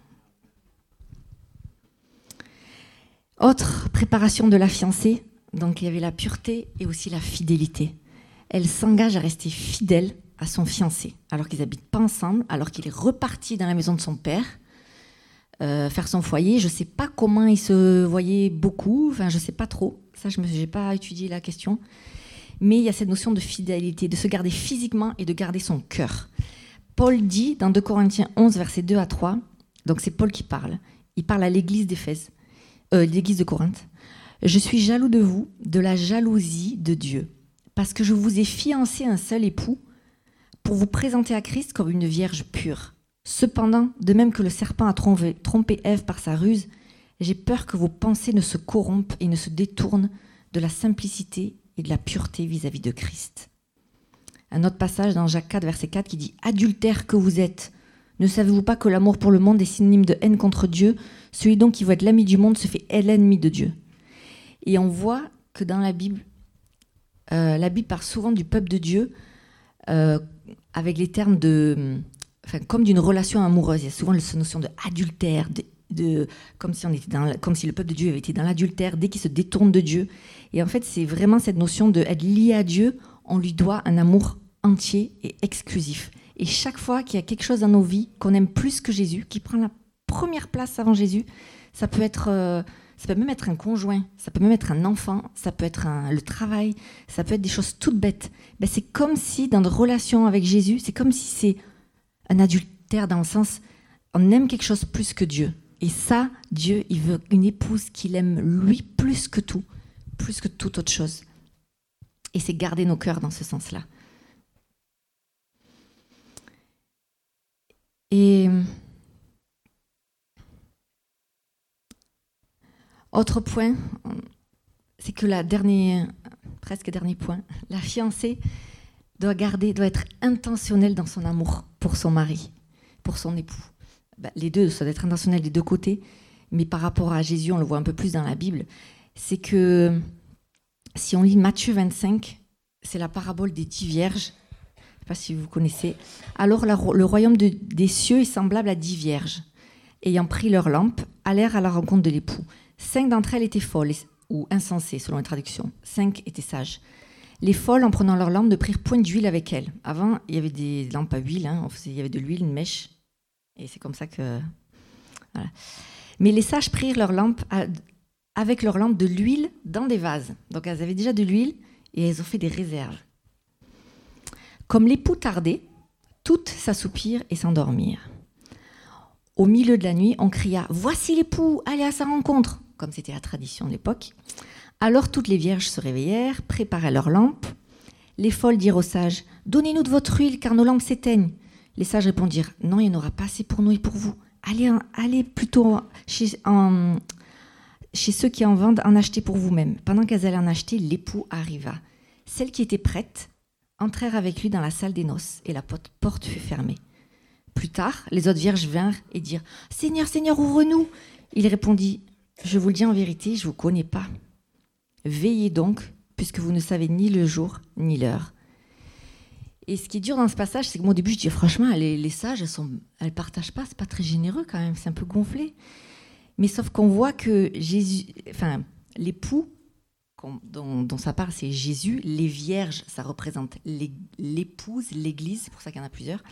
Autre préparation de la fiancée, donc il y avait la pureté et aussi la fidélité. Elle s'engage à rester fidèle à son fiancé, alors qu'ils n'habitent pas ensemble, alors qu'il est reparti dans la maison de son père, euh, faire son foyer. Je ne sais pas comment ils se voyaient beaucoup, enfin je ne sais pas trop, ça je n'ai pas étudié la question. Mais il y a cette notion de fidélité, de se garder physiquement et de garder son cœur. Paul dit dans deux Corinthiens onze, versets deux à trois, donc c'est Paul qui parle, il parle à l'église d'Éphèse, euh, l'église de Corinthe. « Je suis jaloux de vous, de la jalousie de Dieu, parce que je vous ai fiancé un seul époux, pour vous présenter à Christ comme une vierge pure. Cependant, de même que le serpent a trompé, trompé Ève par sa ruse, J'ai peur que vos pensées ne se corrompent et ne se détournent de la simplicité et de la pureté vis-à-vis de Christ. Un autre passage dans Jacques quatre, verset quatre, qui dit « Adultères que vous êtes, ne savez-vous pas que l'amour pour le monde est synonyme de haine contre Dieu ? Celui donc qui veut être l'ami du monde se fait l'ennemi de Dieu. » Et on voit que dans la Bible, euh, la Bible parle souvent du peuple de Dieu euh, avec les termes de... Enfin, comme d'une relation amoureuse. Il y a souvent cette notion d'adultère, de, de, comme, si on était dans, comme si le peuple de Dieu avait été dans l'adultère dès qu'il se détourne de Dieu. Et en fait, c'est vraiment cette notion d'être lié à Dieu, on lui doit un amour entier et exclusif. Et chaque fois qu'il y a quelque chose dans nos vies qu'on aime plus que Jésus, qui prend la première place avant Jésus, ça peut être, euh, ça peut même être un conjoint, ça peut même être un enfant, ça peut être un, le travail, ça peut être des choses toutes bêtes. Ben, c'est comme si dans notre relation avec Jésus, c'est comme si c'est un adultère dans le sens, on aime quelque chose plus que Dieu. Et ça, Dieu, il veut une épouse qu'il aime lui plus que tout, plus que toute autre chose. Et c'est garder nos cœurs dans ce sens-là. Et autre point, c'est que la dernière, presque dernier point, la fiancée doit garder, doit être intentionnelle dans son amour pour son mari, pour son époux. Ben, les deux, ça doit être intentionnel des deux côtés, mais par rapport à Jésus, on le voit un peu plus dans la Bible, c'est que si on lit Matthieu vingt-cinq, c'est la parabole des dix vierges. Je ne sais pas si vous connaissez. Alors la, le royaume de, des cieux est semblable à dix vierges. Ayant pris leur lampe, allèrent à la rencontre de l'époux. Cinq d'entre elles étaient folles ou insensées, selon les traductions. Cinq étaient sages. Les folles, en prenant leur lampe, ne prirent point d'huile avec elles. Avant, il y avait des lampes à huile. Hein, on faisait, il y avait de l'huile, une mèche. Et c'est comme ça que... Voilà. Mais les sages prirent leur lampe à, avec leur lampe de l'huile dans des vases. Donc elles avaient déjà de l'huile et elles ont fait des réserves. Comme l'époux tardait, toutes s'assoupirent et s'endormirent. Au milieu de la nuit, on cria « Voici l'époux, allez à sa rencontre !» comme c'était la tradition de l'époque. Alors toutes les vierges se réveillèrent, préparèrent leurs lampes. Les folles dirent aux sages « Donnez-nous de votre huile, car nos lampes s'éteignent. » Les sages répondirent « Non, il n'y en aura pas assez pour nous et pour vous. Allez, allez plutôt chez, en, chez ceux qui en vendent, en acheter pour vous-même. » Pendant qu'elles allaient en acheter, l'époux arriva. Celles qui étaient prêtes entrèrent avec lui dans la salle des noces, et la porte fut fermée. Plus tard, les autres vierges vinrent et dirent « Seigneur, Seigneur, ouvre-nous !» Il répondit « Je vous le dis en vérité, je ne vous connais pas. Veillez donc, puisque vous ne savez ni le jour ni l'heure. » Et ce qui est dur dans ce passage, c'est que moi, au début, je dis franchement, les, les sages, elles ne elles partagent pas, c'est pas très généreux quand même, c'est un peu gonflé. Mais sauf qu'on voit que Jésus, enfin, l'époux, Dont, dont ça parle, c'est Jésus. Les vierges, ça représente les, l'épouse, l'église, c'est pour ça qu'il y en a plusieurs.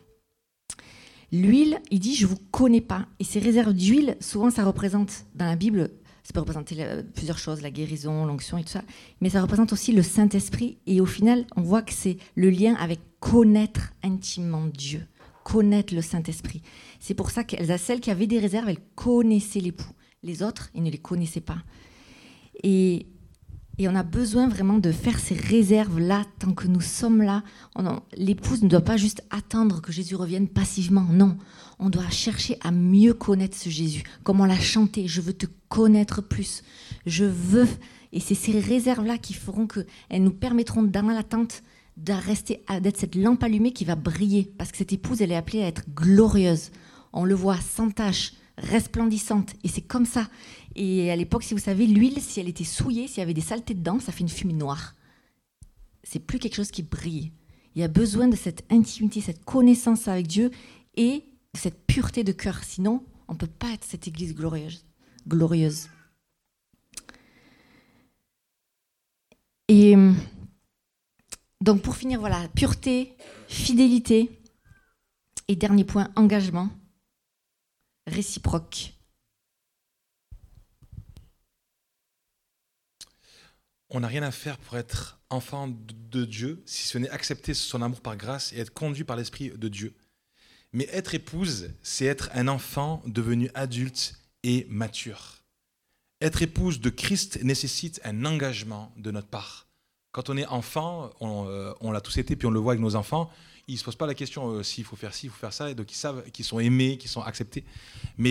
L'huile, il dit « je ne vous connais pas ». Et ces réserves d'huile, souvent ça représente, dans la Bible, ça peut représenter la, plusieurs choses, la guérison, l'onction et tout ça, mais ça représente aussi le Saint-Esprit. Et au final, on voit que c'est le lien avec connaître intimement Dieu, connaître le Saint-Esprit. C'est pour ça qu'elles, celles qui avaient des réserves, elles connaissaient l'époux. Les autres, ils ne les connaissaient pas. Et... Et on a besoin vraiment de faire ces réserves-là tant que nous sommes là. On, l'épouse ne doit pas juste attendre que Jésus revienne passivement. Non, on doit chercher à mieux connaître ce Jésus. Comme on l'a chanté, je veux te connaître plus. Je veux... Et c'est ces réserves-là qui feront qu'elles nous permettront dans l'attente de rester, d'être cette lampe allumée qui va briller. Parce que cette épouse, elle est appelée à être glorieuse. On le voit sans tache, resplendissante. Et c'est comme ça. Et à l'époque, si vous savez, l'huile, si elle était souillée, s'il y avait des saletés dedans, ça fait une fumée noire. C'est plus quelque chose qui brille. Il y a besoin de cette intimité, cette connaissance avec Dieu et de cette pureté de cœur. Sinon, on ne peut pas être cette église glorieuse. glorieuse. Et donc, pour finir, voilà, pureté, fidélité et dernier point, engagement réciproque. On n'a rien à faire pour être enfant de Dieu, si ce n'est accepter son amour par grâce et être conduit par l'Esprit de Dieu. Mais être épouse, c'est être un enfant devenu adulte et mature. Être épouse de Christ nécessite un engagement de notre part. Quand on est enfant, on, euh, on l'a tous été, puis on le voit avec nos enfants, ils ne se posent pas la question euh, s'il faut faire ci, il faut faire ça, et donc ils savent qu'ils sont aimés, qu'ils sont acceptés. Mais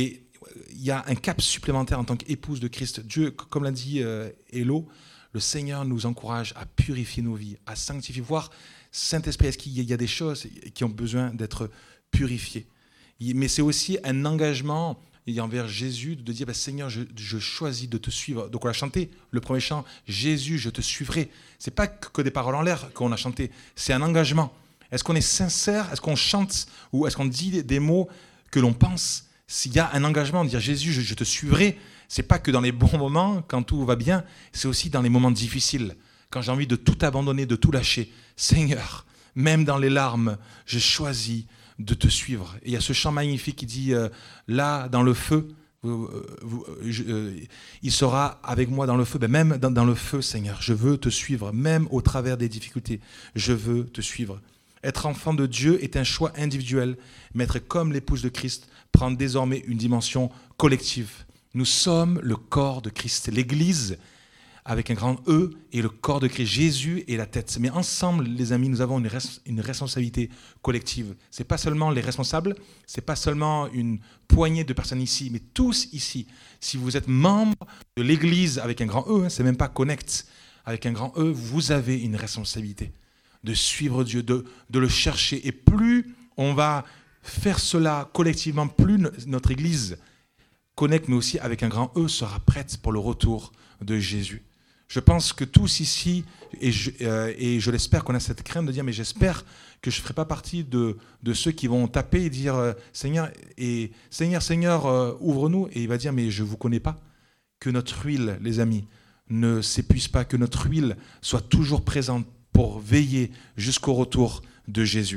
il y a un cap supplémentaire en tant qu'épouse de Christ. Dieu, comme l'a dit euh, Hello, le Seigneur nous encourage à purifier nos vies, à sanctifier, voir Saint-Esprit, est-ce qu'il y a des choses qui ont besoin d'être purifiées. Mais c'est aussi un engagement envers Jésus de dire, bah, Seigneur, je, je choisis de te suivre. Donc on a chanté le premier chant, Jésus, je te suivrai. Ce n'est pas que des paroles en l'air qu'on a chanté, c'est un engagement. Est-ce qu'on est sincère? Est-ce qu'on chante? Ou est-ce qu'on dit des mots que l'on pense? S'il y a un engagement de dire, Jésus, je, je te suivrai, ce n'est pas que dans les bons moments, quand tout va bien, c'est aussi dans les moments difficiles, quand j'ai envie de tout abandonner, de tout lâcher. Seigneur, même dans les larmes, je choisis de te suivre. Et il y a ce chant magnifique qui dit, euh, là, dans le feu, vous, vous, je, euh, il sera avec moi dans le feu. Ben, même dans, dans le feu, Seigneur, je veux te suivre, même au travers des difficultés, je veux te suivre. Être enfant de Dieu est un choix individuel, mais être comme l'épouse de Christ prend désormais une dimension collective. Nous sommes le corps de Christ. L'Église, avec un grand E, est le corps de Christ. Jésus est la tête. Mais ensemble, les amis, nous avons une, res- une responsabilité collective. Ce n'est pas seulement les responsables, ce n'est pas seulement une poignée de personnes ici, mais tous ici. Si vous êtes membre de l'Église avec un grand E, hein, ce n'est même pas Connect, avec un grand E, vous avez une responsabilité de suivre Dieu, de, de le chercher. Et plus on va faire cela collectivement, plus notre Église Connect, mais aussi avec un grand E, sera prête pour le retour de Jésus. Je pense que tous ici, et je, euh, et je l'espère qu'on a cette crainte de dire, mais j'espère que je ne ferai pas partie de, de ceux qui vont taper et dire, euh, Seigneur, et, Seigneur, Seigneur, euh, ouvre-nous. Et il va dire, mais je ne vous connais pas. Que notre huile, les amis, ne s'épuise pas, que notre huile soit toujours présente pour veiller jusqu'au retour de Jésus.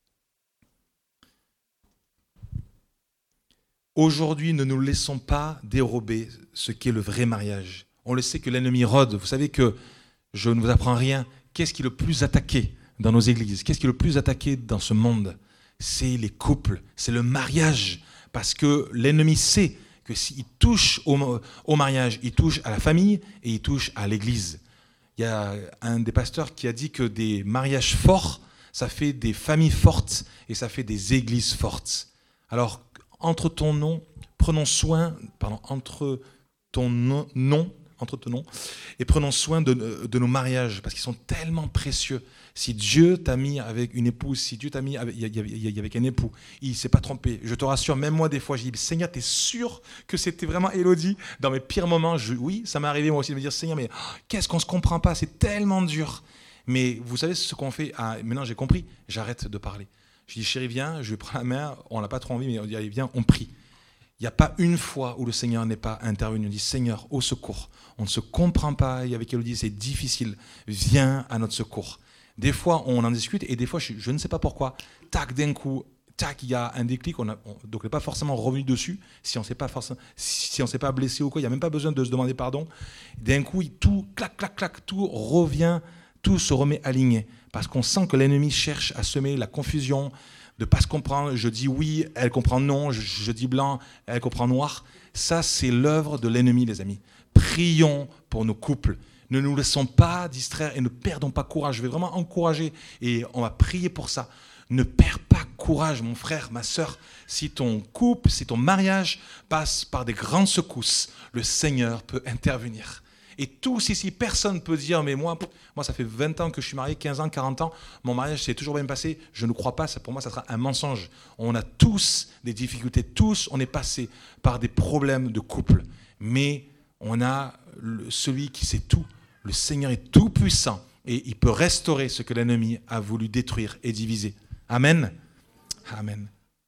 Aujourd'hui, ne nous laissons pas dérober ce qu'est le vrai mariage. On le sait que l'ennemi rôde. Vous savez que je ne vous apprends rien. Qu'est-ce qui est le plus attaqué dans nos églises? Qu'est-ce qui est le plus attaqué dans ce monde? C'est les couples, c'est le mariage. Parce que l'ennemi sait que s'il touche au, au mariage, il touche à la famille et il touche à l'église. Il y a un des pasteurs qui a dit que des mariages forts, ça fait des familles fortes et ça fait des églises fortes. Alors, entre ton nom, prenons soin, pardon, entre ton nom, nom, entre ton nom, et prenons soin de, de nos mariages, parce qu'ils sont tellement précieux. Si Dieu t'a mis avec une épouse, si Dieu t'a mis avec, avec un époux, il ne s'est pas trompé. Je te rassure, même moi, des fois, je dis, Seigneur, t'es sûr que c'était vraiment Élodie? Dans mes pires moments, je, oui, ça m'est arrivé moi aussi de me dire, Seigneur, mais oh, qu'est-ce qu'on ne se comprend pas? C'est tellement dur. Mais vous savez ce qu'on fait? Ah, maintenant, j'ai compris, j'arrête de parler. Je dis, chérie, viens, je lui prends la main, on n'a pas trop envie, mais on dit, allez, viens, on prie. Il n'y a pas une fois où le Seigneur n'est pas intervenu. On dit, Seigneur, au secours. On ne se comprend pas. Et avec Élodie, c'est difficile. Viens à notre secours. Des fois, on en discute et des fois, je, je ne sais pas pourquoi, tac, d'un coup, tac, il y a un déclic. On a, on, donc, on n'est pas forcément revenu dessus. Si on ne s'est pas, si on pas blessé ou quoi, il n'y a même pas besoin de se demander pardon. D'un coup, tout, clac, clac, clac, tout revient, tout se remet aligné. Parce qu'on sent que l'ennemi cherche à semer la confusion, de ne pas se comprendre. Je dis oui, elle comprend non. Je, je dis blanc, elle comprend noir. Ça, c'est l'œuvre de l'ennemi, les amis. Prions pour nos couples. Ne nous laissons pas distraire et ne perdons pas courage. Je vais vraiment encourager et on va prier pour ça. Ne perds pas courage, mon frère, ma sœur. Si ton couple, si ton mariage passe par des grandes secousses, le Seigneur peut intervenir. Et tous ici, personne ne peut dire, mais moi, moi, ça fait vingt ans que je suis marié, quinze ans, quarante ans, mon mariage s'est toujours bien passé, je ne crois pas, ça, pour moi, ça sera un mensonge. On a tous des difficultés, tous, on est passé par des problèmes de couple. Mais on a le, celui qui sait tout. Le Seigneur est tout puissant et il peut restaurer ce que l'ennemi a voulu détruire et diviser. Amen. Amen.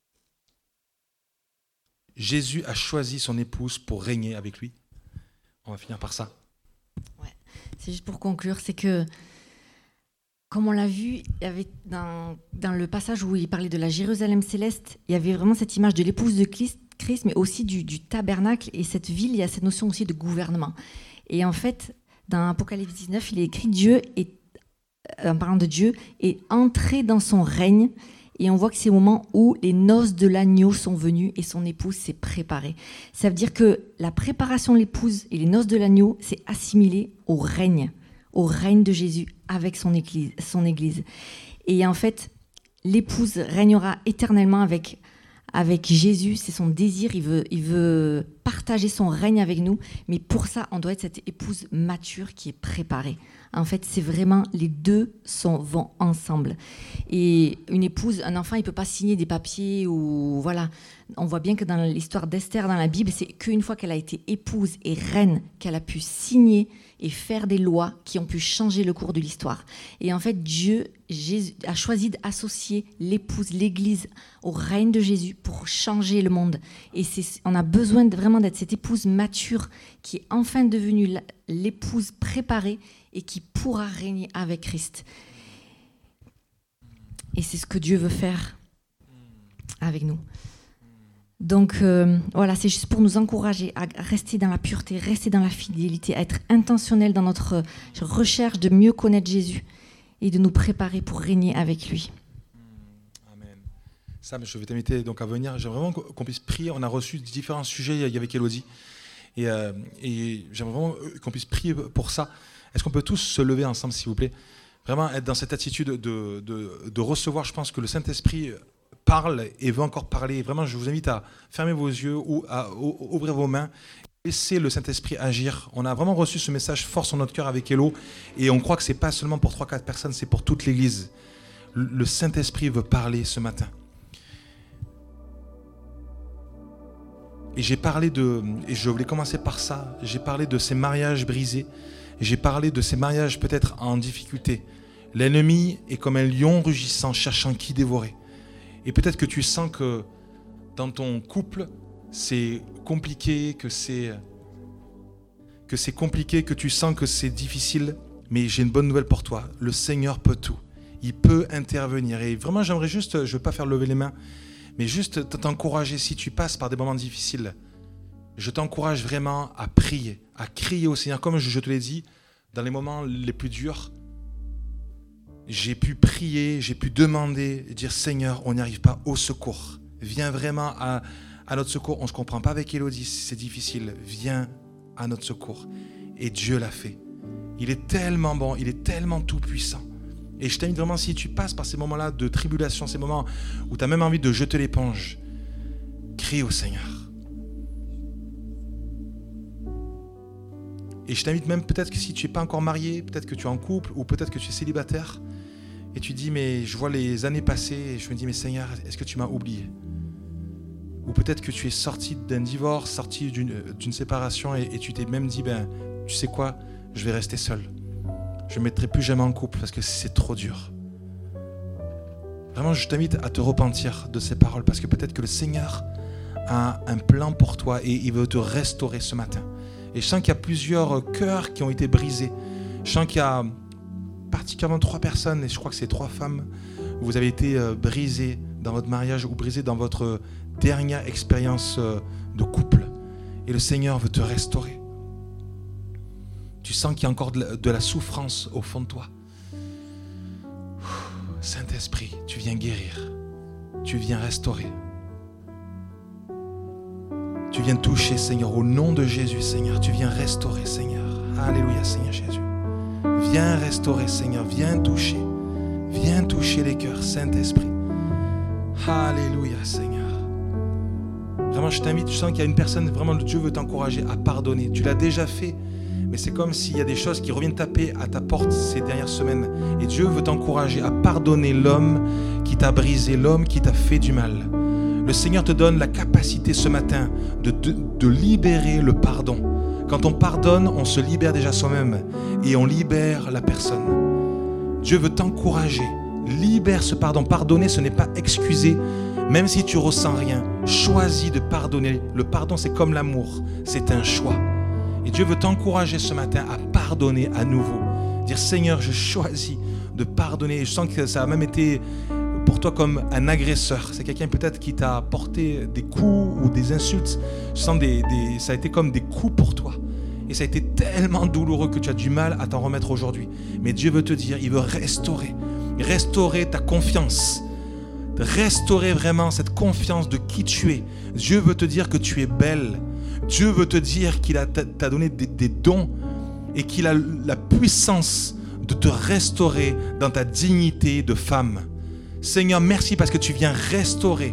Jésus a choisi son épouse pour régner avec lui. On va finir par ça. Ouais. C'est juste pour conclure, c'est que, comme on l'a vu, il y avait dans, dans le passage où il parlait de la Jérusalem céleste, il y avait vraiment cette image de l'épouse de Christ, Christ mais aussi du, du tabernacle. Et cette ville, il y a cette notion aussi de gouvernement. Et en fait, dans Apocalypse dix-neuf, il est écrit Dieu, est, en parlant de Dieu, est entré dans son règne. Et on voit que c'est au moment où les noces de l'agneau sont venues et son épouse s'est préparée. Ça veut dire que la préparation de l'épouse et les noces de l'agneau, c'est assimilé au règne, au règne de Jésus avec son église, son église. Et en fait, l'épouse régnera éternellement avec, avec Jésus, c'est son désir, il veut, il veut partager son règne avec nous, mais pour ça, on doit être cette épouse mature qui est préparée. En fait, c'est vraiment, les deux sont, vont ensemble. Et une épouse, un enfant, il ne peut pas signer des papiers ou voilà. On voit bien que dans l'histoire d'Esther dans la Bible, c'est qu'une fois qu'elle a été épouse et reine, qu'elle a pu signer et faire des lois qui ont pu changer le cours de l'histoire. Et en fait, Dieu Jésus, a choisi d'associer l'épouse, l'Église, au règne de Jésus pour changer le monde. Et c'est, on a besoin de, vraiment d'être cette épouse mature qui est enfin devenue l'épouse préparée et qui pourra régner avec Christ. Et c'est ce que Dieu veut faire avec nous. Donc euh, voilà, c'est juste pour nous encourager à rester dans la pureté, rester dans la fidélité, à être intentionnel dans notre recherche de mieux connaître Jésus et de nous préparer pour régner avec lui. Amen. Sam, je vais t'inviter donc à venir. J'aimerais vraiment qu'on puisse prier. On a reçu différents sujets avec Elodie et, euh, et j'aimerais vraiment qu'on puisse prier pour ça. Est-ce qu'on peut tous se lever ensemble, s'il vous plaît? Vraiment être dans cette attitude de, de, de recevoir. Je pense que le Saint-Esprit parle et veut encore parler. Vraiment, je vous invite à fermer vos yeux ou à ouvrir vos mains. Laissez le Saint-Esprit agir. On a vraiment reçu ce message fort sur notre cœur avec Hello et on croit que ce n'est pas seulement pour trois quatre personnes, c'est pour toute l'Église. Le Saint-Esprit veut parler ce matin. Et j'ai parlé de, et je voulais commencer par ça, j'ai parlé de ces mariages brisés, j'ai parlé de ces mariages peut-être en difficulté. L'ennemi est comme un lion rugissant, cherchant qui dévorer. Et peut-être que tu sens que dans ton couple, c'est compliqué, que c'est, que c'est compliqué, que tu sens que c'est difficile. Mais j'ai une bonne nouvelle pour toi. Le Seigneur peut tout. Il peut intervenir. Et vraiment, j'aimerais juste, je ne veux pas faire lever les mains, mais juste t'encourager si tu passes par des moments difficiles. Je t'encourage vraiment à prier, à crier au Seigneur. Comme je te l'ai dit, dans les moments les plus durs, j'ai pu prier, j'ai pu demander, dire Seigneur, on n'y arrive pas, au secours. Viens vraiment à, à notre secours. On ne se comprend pas avec Élodie, c'est difficile. Viens à notre secours. Et Dieu l'a fait. Il est tellement bon, il est tellement tout-puissant. Et je t'invite vraiment, si tu passes par ces moments-là de tribulation, ces moments où tu as même envie de jeter l'éponge, crie au Seigneur. Et je t'invite même peut-être que si tu n'es pas encore marié, peut-être que tu es en couple ou peut-être que tu es célibataire et tu dis mais je vois les années passer et je me dis mais Seigneur, est-ce que tu m'as oublié? Ou peut-être que tu es sorti d'un divorce, sorti d'une, d'une séparation et, et tu t'es même dit ben tu sais quoi, je vais rester seul. Je ne me mettrai plus jamais en couple parce que c'est trop dur. Vraiment, je t'invite à te repentir de ces paroles parce que peut-être que le Seigneur a un plan pour toi et il veut te restaurer ce matin. Et je sens qu'il y a plusieurs cœurs qui ont été brisés. Je sens qu'il y a particulièrement trois personnes, et je crois que c'est trois femmes, où vous avez été brisés dans votre mariage ou brisés dans votre dernière expérience de couple. Et le Seigneur veut te restaurer. Tu sens qu'il y a encore de la souffrance au fond de toi. Saint-Esprit, tu viens guérir. Tu viens restaurer. Tu viens toucher, Seigneur, au nom de Jésus, Seigneur. Tu viens restaurer, Seigneur. Alléluia, Seigneur Jésus. Viens restaurer, Seigneur. Viens toucher. Viens toucher les cœurs, Saint-Esprit. Alléluia, Seigneur. Vraiment, je t'invite. Je sens qu'il y a une personne, vraiment, Dieu veut t'encourager à pardonner. Tu l'as déjà fait, mais c'est comme s'il y a des choses qui reviennent taper à ta porte ces dernières semaines. Et Dieu veut t'encourager à pardonner l'homme qui t'a brisé, l'homme qui t'a fait du mal. Le Seigneur te donne la capacité ce matin de, de, de libérer le pardon. Quand on pardonne, on se libère déjà soi-même et on libère la personne. Dieu veut t'encourager. Libère ce pardon. Pardonner, ce n'est pas excuser, même si tu ressens rien. Choisis de pardonner. Le pardon, c'est comme l'amour. C'est un choix. Et Dieu veut t'encourager ce matin à pardonner à nouveau. Dire Seigneur, je choisis de pardonner. Et je sens que ça a même été pour toi comme un agresseur. C'est quelqu'un peut-être qui t'a porté des coups ou des insultes. Je sens des, des, ça a été comme des coups pour toi. Et ça a été tellement douloureux que tu as du mal à t'en remettre aujourd'hui. Mais Dieu veut te dire, il veut restaurer. Restaurer ta confiance. Restaurer vraiment cette confiance de qui tu es. Dieu veut te dire que tu es belle. Dieu veut te dire qu'il a, t'a donné des, des dons et qu'il a la puissance de te restaurer dans ta dignité de femme. Seigneur, merci parce que tu viens restaurer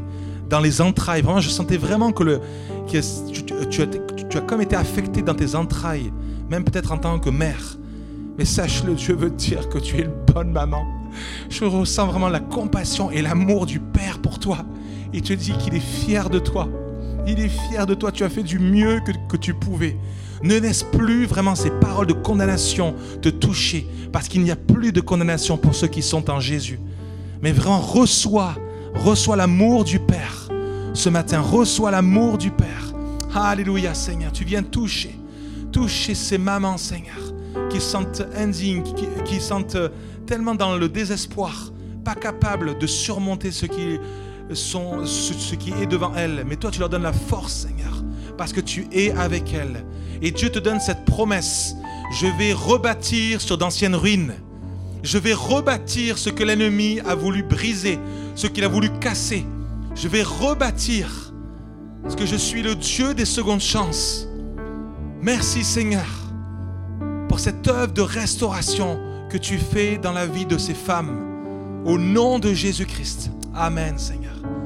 dans les entrailles. Vraiment, je sentais vraiment que, le, que tu, tu, tu, as, tu as comme été affecté dans tes entrailles, même peut-être en tant que mère. Mais sache-le, Dieu veut te dire que tu es une bonne maman. Je ressens vraiment la compassion et l'amour du Père pour toi. Il te dit qu'il est fier de toi. Il est fier de toi. Tu as fait du mieux que, que tu pouvais. Ne laisse plus vraiment ces paroles de condamnation te toucher, parce qu'il n'y a plus de condamnation pour ceux qui sont en Jésus. Mais vraiment, reçois, reçois l'amour du Père. Ce matin, reçois l'amour du Père. Alléluia, Seigneur. Tu viens toucher, toucher ces mamans, Seigneur, qui sentent indignes, qui, qui sentent tellement dans le désespoir, pas capables de surmonter ce qui, sont, ce, ce qui est devant elles. Mais toi, tu leur donnes la force, Seigneur, parce que tu es avec elles. Et Dieu te donne cette promesse. Je vais rebâtir sur d'anciennes ruines. Je vais rebâtir ce que l'ennemi a voulu briser, ce qu'il a voulu casser. Je vais rebâtir, parce que je suis le Dieu des secondes chances. Merci, Seigneur, pour cette œuvre de restauration que tu fais dans la vie de ces femmes. Au nom de Jésus-Christ. Amen, Seigneur.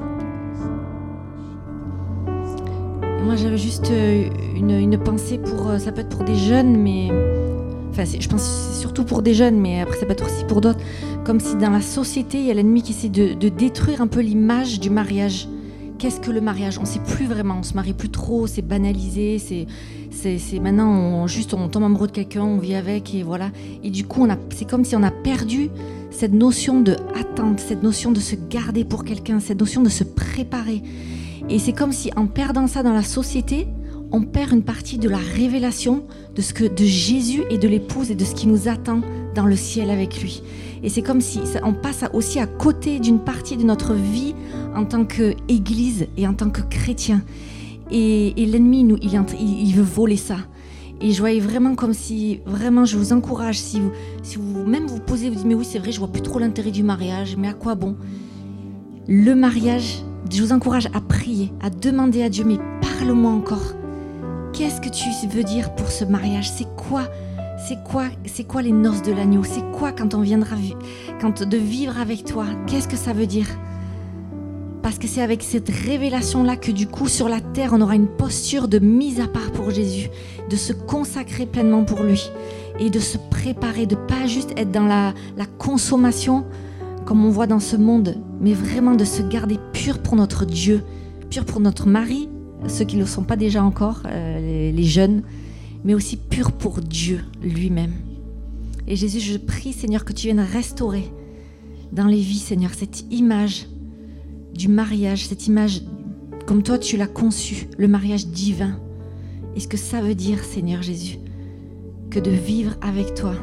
Moi, j'avais juste une, une pensée pour, ça peut être pour des jeunes, mais enfin, je pense que c'est surtout pour des jeunes, mais après ça peut être aussi pour d'autres. Comme si dans la société, il y a l'ennemi qui essaie de, de détruire un peu l'image du mariage. Qu'est-ce que le mariage ? On ne sait plus vraiment, on ne se marie plus trop, c'est banalisé, c'est, c'est, c'est maintenant on, juste on tombe amoureux de quelqu'un, on vit avec et voilà. Et du coup, on a, c'est comme si on a perdu cette notion de attente, cette notion de se garder pour quelqu'un, cette notion de se préparer. Et c'est comme si en perdant ça dans la société, on perd une partie de la révélation de, ce que, de Jésus et de l'épouse et de ce qui nous attend dans le ciel avec lui. Et c'est comme si ça, on passe aussi à côté d'une partie de notre vie en tant qu'Église et en tant que chrétien. Et, et l'ennemi, nous, il, il, il veut voler ça. Et je voyais vraiment comme si, vraiment, je vous encourage, si vous, si vous même vous posez, vous dites, mais oui, c'est vrai, je vois plus trop l'intérêt du mariage, mais à quoi bon ? Le mariage, je vous encourage à prier, à demander à Dieu, mais parle-moi encore. Qu'est-ce que tu veux dire pour ce mariage ? C'est quoi ? C'est quoi, c'est quoi les noces de l'agneau ? C'est quoi quand on viendra, quand de vivre avec toi ? Qu'est-ce que ça veut dire ? Parce que c'est avec cette révélation-là que du coup, sur la terre, on aura une posture de mise à part pour Jésus, de se consacrer pleinement pour lui et de se préparer, de pas juste être dans la, la consommation comme on voit dans ce monde, mais vraiment de se garder pur pour notre Dieu, pur pour notre mari, ceux qui ne le sont pas déjà encore, euh, les, les jeunes, mais aussi pur pour Dieu lui-même. Et Jésus, je prie, Seigneur, que tu viennes restaurer dans les vies, Seigneur, cette image du mariage, cette image comme toi tu l'as conçu, le mariage divin. Et ce que ça veut dire, Seigneur Jésus, que de vivre avec toi,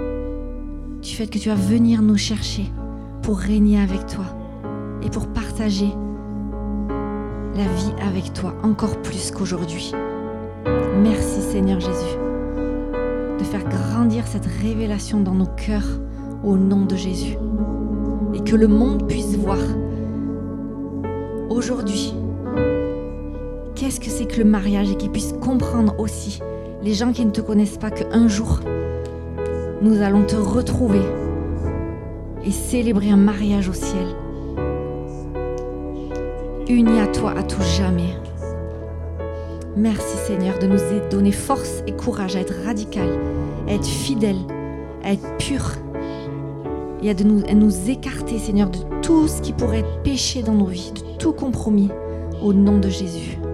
du fait que tu vas venir nous chercher pour régner avec toi et pour partager la vie avec toi encore plus qu'aujourd'hui. Merci Seigneur Jésus de faire grandir cette révélation dans nos cœurs au nom de Jésus et que le monde puisse voir aujourd'hui qu'est-ce que c'est que le mariage et qu'ils puissent comprendre aussi, les gens qui ne te connaissent pas, qu'un jour nous allons te retrouver et célébrer un mariage au ciel unis à toi à tout jamais. Merci Seigneur de nous donner force et courage à être radical, à être fidèle, à être pur et à, de nous, à nous écarter Seigneur de tout ce qui pourrait être péché dans nos vies, de tout compromis au nom de Jésus.